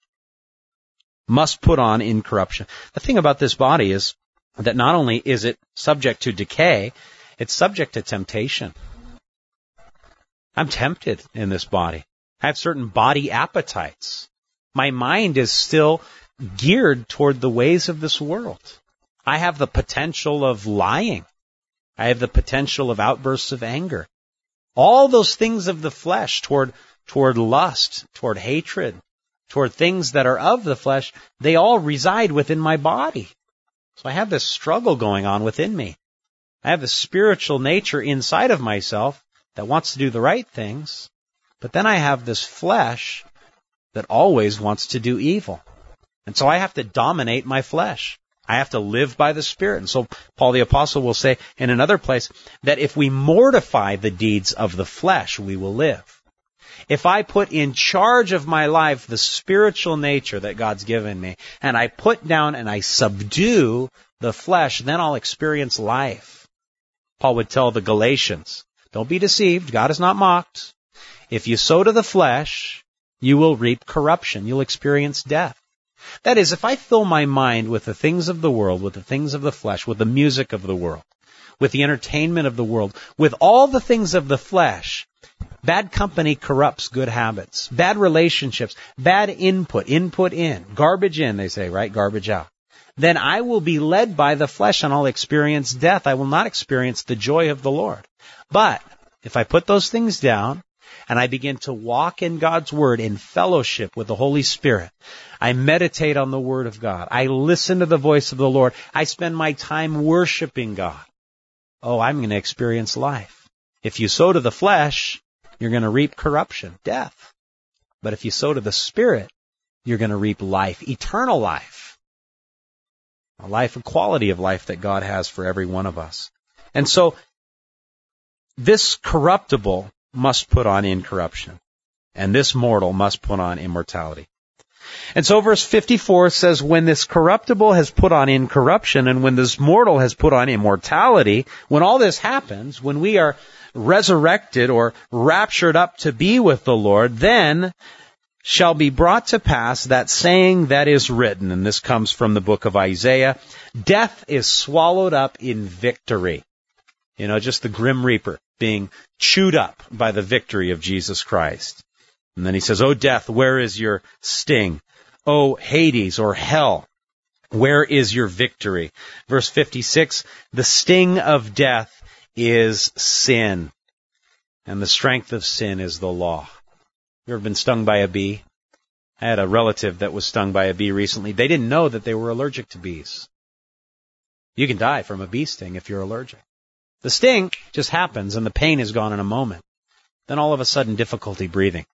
must put on incorruption. The thing about this body is that not only is it subject to decay, it's subject to temptation. I'm tempted in this body. I have certain body appetites. My mind is still geared toward the ways of this world. I have the potential of lying. I have the potential of outbursts of anger. All those things of the flesh toward lust, toward hatred, toward things that are of the flesh, they all reside within my body. So I have this struggle going on within me. I have the spiritual nature inside of myself that wants to do the right things, but then I have this flesh that always wants to do evil. And so I have to dominate my flesh. I have to live by the Spirit. And so Paul the Apostle will say in another place that if we mortify the deeds of the flesh, we will live. If I put in charge of my life the spiritual nature that God's given me, and I put down and I subdue the flesh, then I'll experience life. Paul would tell the Galatians, don't be deceived, God is not mocked. If you sow to the flesh, you will reap corruption. You'll experience death. That is, if I fill my mind with the things of the world, with the things of the flesh, with the music of the world, with the entertainment of the world, with all the things of the flesh, bad company corrupts good habits. Bad relationships, bad input in, garbage in, they say, right? Garbage out. Then I will be led by the flesh and I'll experience death. I will not experience the joy of the Lord. But if I put those things down and I begin to walk in God's Word in fellowship with the Holy Spirit, I meditate on the Word of God, I listen to the voice of the Lord, I spend my time worshiping God, I'm going to experience life. If you sow to the flesh, you're going to reap corruption, death. But if you sow to the Spirit, you're going to reap life, eternal life. A life, a quality of life that God has for every one of us. And so, this corruptible must put on incorruption, and this mortal must put on immortality. And so verse 54 says, when this corruptible has put on incorruption, and when this mortal has put on immortality, when all this happens, when we are resurrected or raptured up to be with the Lord, then shall be brought to pass that saying that is written, and this comes from the book of Isaiah, death is swallowed up in victory. You know, just the grim reaper being chewed up by the victory of Jesus Christ. And then he says, O death, where is your sting? O Hades or hell, where is your victory? Verse 56, the sting of death is sin, and the strength of sin is the law. You ever been stung by a bee? I had a relative that was stung by a bee recently. They didn't know that they were allergic to bees. You can die from a bee sting if you're allergic. The sting just happens and the pain is gone in a moment. Then all of a sudden, difficulty breathing.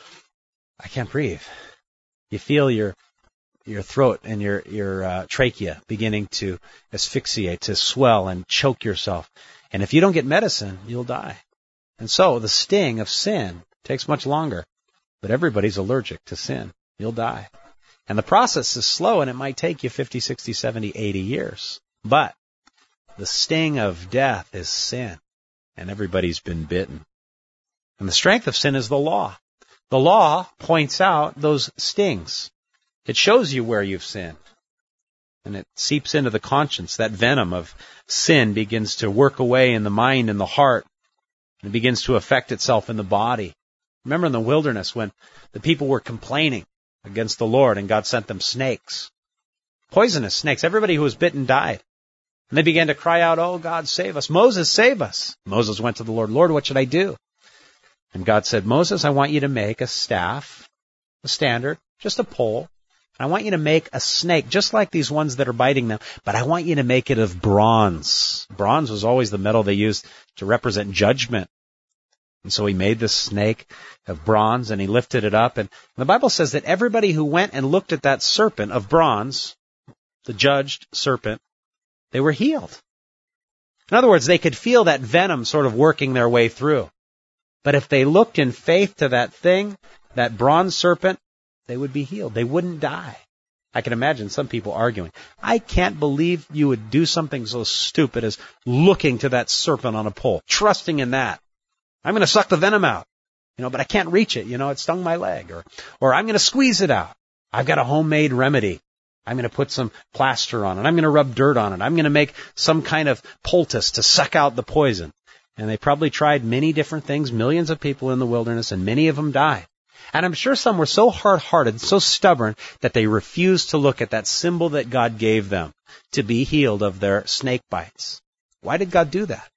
I can't breathe. You feel your throat and your trachea beginning to asphyxiate, to swell and choke yourself. And if you don't get medicine, you'll die. And so the sting of sin takes much longer. But everybody's allergic to sin. You'll die. And the process is slow, and it might take you 50, 60, 70, 80 years. But the sting of death is sin, and everybody's been bitten. And the strength of sin is the law. The law points out those stings. It shows you where you've sinned. And it seeps into the conscience. That venom of sin begins to work away in the mind and the heart. And it begins to affect itself in the body. Remember in the wilderness when the people were complaining against the Lord and God sent them snakes. Poisonous snakes. Everybody who was bitten died. And they began to cry out, oh, God, save us. Moses, save us. Moses went to the Lord, Lord, what should I do? And God said, Moses, I want you to make a staff, a standard, just a pole. I want you to make a snake, just like these ones that are biting them, but I want you to make it of bronze. Bronze was always the metal they used to represent judgment. And so he made this snake of bronze, and he lifted it up. And the Bible says that everybody who went and looked at that serpent of bronze, the judged serpent, they were healed. In other words, they could feel that venom sort of working their way through. But if they looked in faith to that thing, that bronze serpent, they would be healed. They wouldn't die. I can imagine some people arguing, I can't believe you would do something so stupid as looking to that serpent on a pole, trusting in that. I'm going to suck the venom out, but I can't reach it. It stung my leg. Or I'm going to squeeze it out. I've got a homemade remedy. I'm going to put some plaster on it. I'm going to rub dirt on it. I'm going to make some kind of poultice to suck out the poison. And they probably tried many different things, millions of people in the wilderness, and many of them died. And I'm sure some were so hard-hearted, so stubborn, that they refused to look at that symbol that God gave them to be healed of their snake bites. Why did God do that?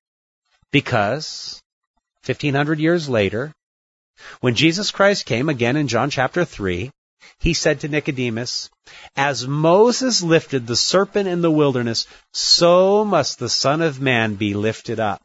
Because 1,500 years later, when Jesus Christ came again in John chapter 3, he said to Nicodemus, as Moses lifted the serpent in the wilderness, so must the Son of Man be lifted up.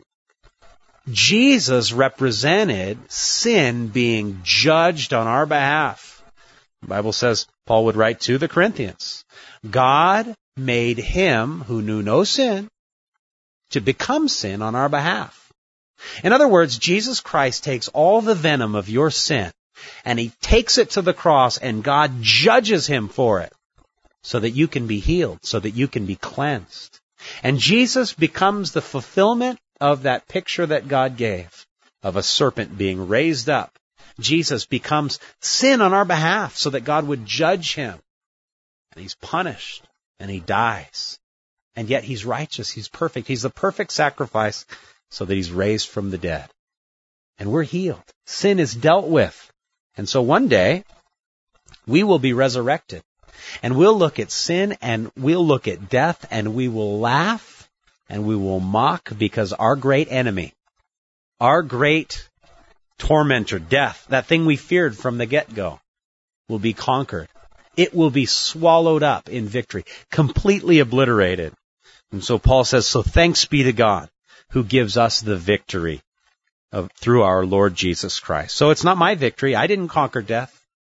Jesus represented sin being judged on our behalf. The Bible says, Paul would write to the Corinthians, God made him who knew no sin to become sin on our behalf. In other words, Jesus Christ takes all the venom of your sin and he takes it to the cross and God judges him for it so that you can be healed, so that you can be cleansed. And Jesus becomes the fulfillment of that picture that God gave of a serpent being raised up. Jesus becomes sin on our behalf so that God would judge him. And he's punished and he dies. And yet he's righteous, he's perfect. He's the perfect sacrifice so that he's raised from the dead. And we're healed. Sin is dealt with. And so one day, we will be resurrected. And we'll look at sin and we'll look at death and we will laugh and we will mock because our great enemy, our great tormentor, death, that thing we feared from the get-go, will be conquered. It will be swallowed up in victory, completely obliterated. And so Paul says, so thanks be to God who gives us the victory through our Lord Jesus Christ. So it's not my victory. I didn't conquer death.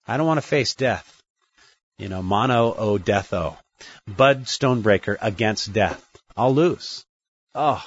I don't want to face death. Mono o deatho. Bud Stonebreaker against death. I'll lose. Oh.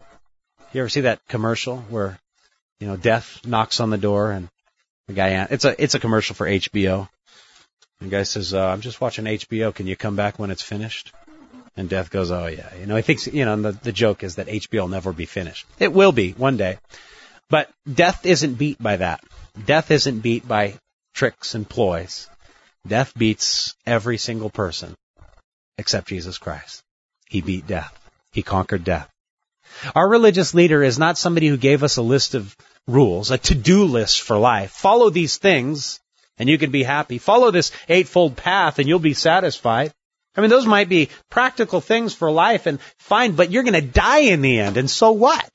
You ever see that commercial where, death knocks on the door and the guy, it's a commercial for HBO. The guy says, I'm just watching HBO. Can you come back when it's finished? And death goes, oh yeah. He thinks, and the joke is that HBO will never be finished. It will be one day. But death isn't beat by that. Death isn't beat by tricks and ploys. Death beats every single person except Jesus Christ. He beat death. He conquered death. Our religious leader is not somebody who gave us a list of rules, a to-do list for life. Follow these things and you can be happy. Follow this eightfold path and you'll be satisfied. Those might be practical things for life and fine, but you're going to die in the end, and so what?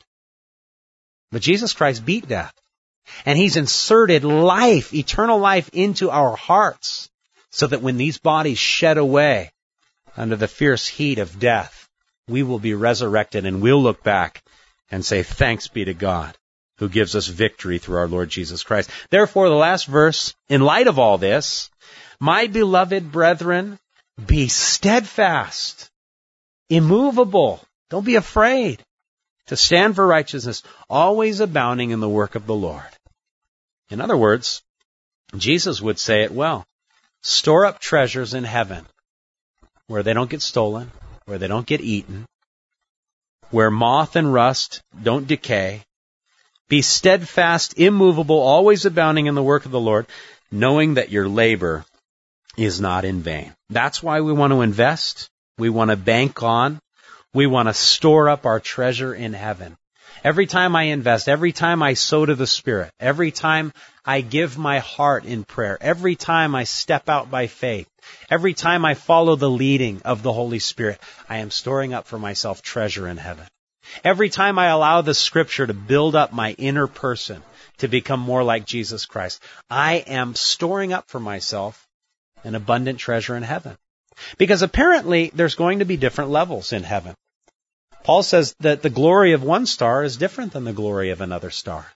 But Jesus Christ beat death. And He's inserted life, eternal life, into our hearts so that when these bodies shed away under the fierce heat of death, we will be resurrected and we'll look back and say, thanks be to God who gives us victory through our Lord Jesus Christ. Therefore, the last verse, in light of all this, my beloved brethren, be steadfast, immovable, don't be afraid, to stand for righteousness, always abounding in the work of the Lord. In other words, Jesus would say it well. Store up treasures in heaven, where they don't get stolen, where they don't get eaten, where moth and rust don't decay. Be steadfast, immovable, always abounding in the work of the Lord, knowing that your labor is not in vain. That's why we want to invest. We want to bank on. We want to store up our treasure in heaven. Every time I invest, every time I sow to the Spirit, every time I give my heart in prayer, every time I step out by faith, every time I follow the leading of the Holy Spirit, I am storing up for myself treasure in heaven. Every time I allow the Scripture to build up my inner person to become more like Jesus Christ, I am storing up for myself an abundant treasure in heaven. Because apparently there's going to be different levels in heaven. Paul says that the glory of one star is different than the glory of another star.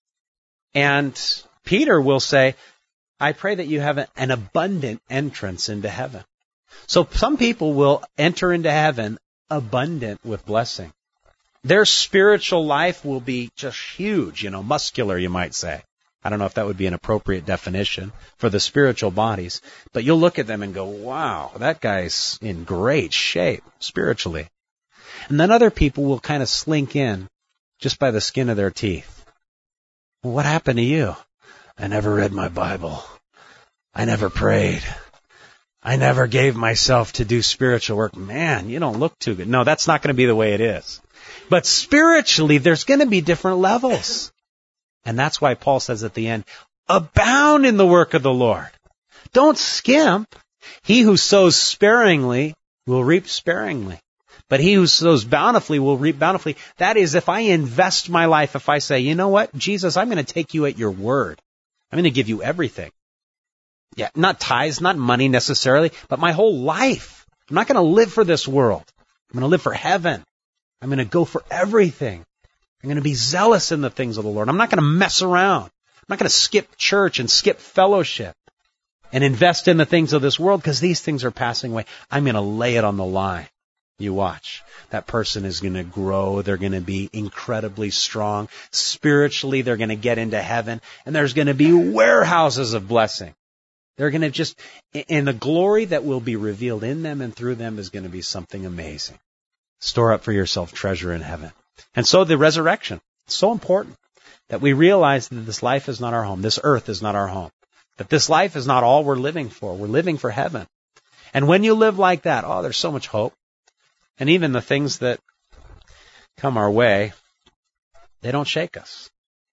And Peter will say, I pray that you have an abundant entrance into heaven. So some people will enter into heaven abundant with blessing. Their spiritual life will be just huge, muscular, you might say. I don't know if that would be an appropriate definition for the spiritual bodies, but you'll look at them and go, wow, that guy's in great shape spiritually. And then other people will kind of slink in just by the skin of their teeth. Well, what happened to you? I never read my Bible. I never prayed. I never gave myself to do spiritual work. Man, you don't look too good. No, that's not going to be the way it is. But spiritually, there's going to be different levels. And that's why Paul says at the end, abound in the work of the Lord. Don't skimp. He who sows sparingly will reap sparingly. But he who sows bountifully will reap bountifully. That is, if I invest my life, if I say, you know what, Jesus, I'm going to take you at your word. I'm going to give you everything. Yeah, not tithes, not money necessarily, but my whole life. I'm not going to live for this world. I'm going to live for heaven. I'm going to go for everything. I'm going to be zealous in the things of the Lord. I'm not going to mess around. I'm not going to skip church and skip fellowship and invest in the things of this world because these things are passing away. I'm going to lay it on the line. You watch. That person is going to grow. They're going to be incredibly strong. Spiritually, they're going to get into heaven. And there's going to be warehouses of blessing. They're going to just, and the glory that will be revealed in them and through them is going to be something amazing. Store up for yourself treasure in heaven. And so the resurrection, it's so important that we realize that this life is not our home. This earth is not our home. That this life is not all we're living for. We're living for heaven. And when you live like that, oh, there's so much hope. And even the things that come our way, they don't shake us.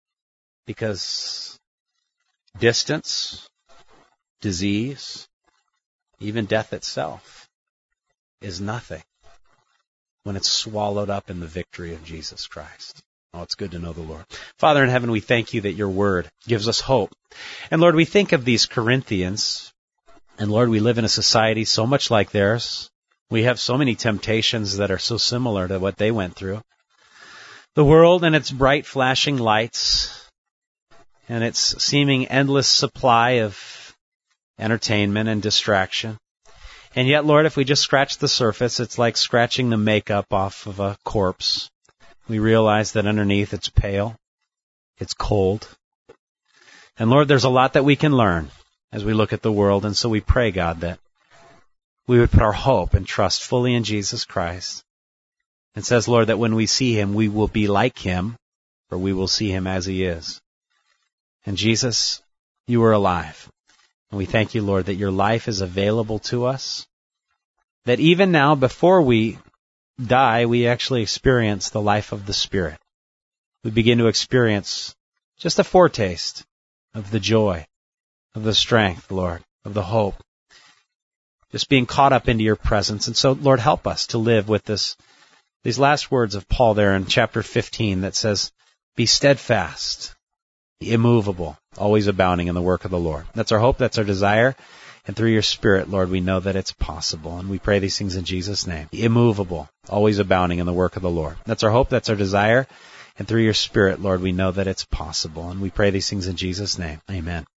Because distance, disease, even death itself is nothing when it's swallowed up in the victory of Jesus Christ. Oh, it's good to know the Lord. Father in heaven, we thank you that your word gives us hope. And Lord, we think of these Corinthians, and Lord, we live in a society so much like theirs. We have so many temptations that are so similar to what they went through. The world and its bright flashing lights and its seeming endless supply of entertainment and distraction. And yet, Lord, if we just scratch the surface, it's like scratching the makeup off of a corpse. We realize that underneath it's pale, it's cold. And Lord, there's a lot that we can learn as we look at the world, and so we pray, God, that we would put our hope and trust fully in Jesus Christ. It says, Lord, that when we see Him, we will be like Him, for we will see Him as He is. And Jesus, You are alive. And we thank You, Lord, that Your life is available to us, that even now, before we die, we actually experience the life of the Spirit. We begin to experience just a foretaste of the joy, of the strength, Lord, of the hope, just being caught up into Your presence. And so, Lord, help us to live with these last words of Paul there in chapter 15 that says, be steadfast, be immovable, always abounding in the work of the Lord. That's our hope, that's our desire. And through Your Spirit, Lord, we know that it's possible. And we pray these things in Jesus' name. Be immovable, always abounding in the work of the Lord. That's our hope, that's our desire. And through Your Spirit, Lord, we know that it's possible. And we pray these things in Jesus' name. Amen.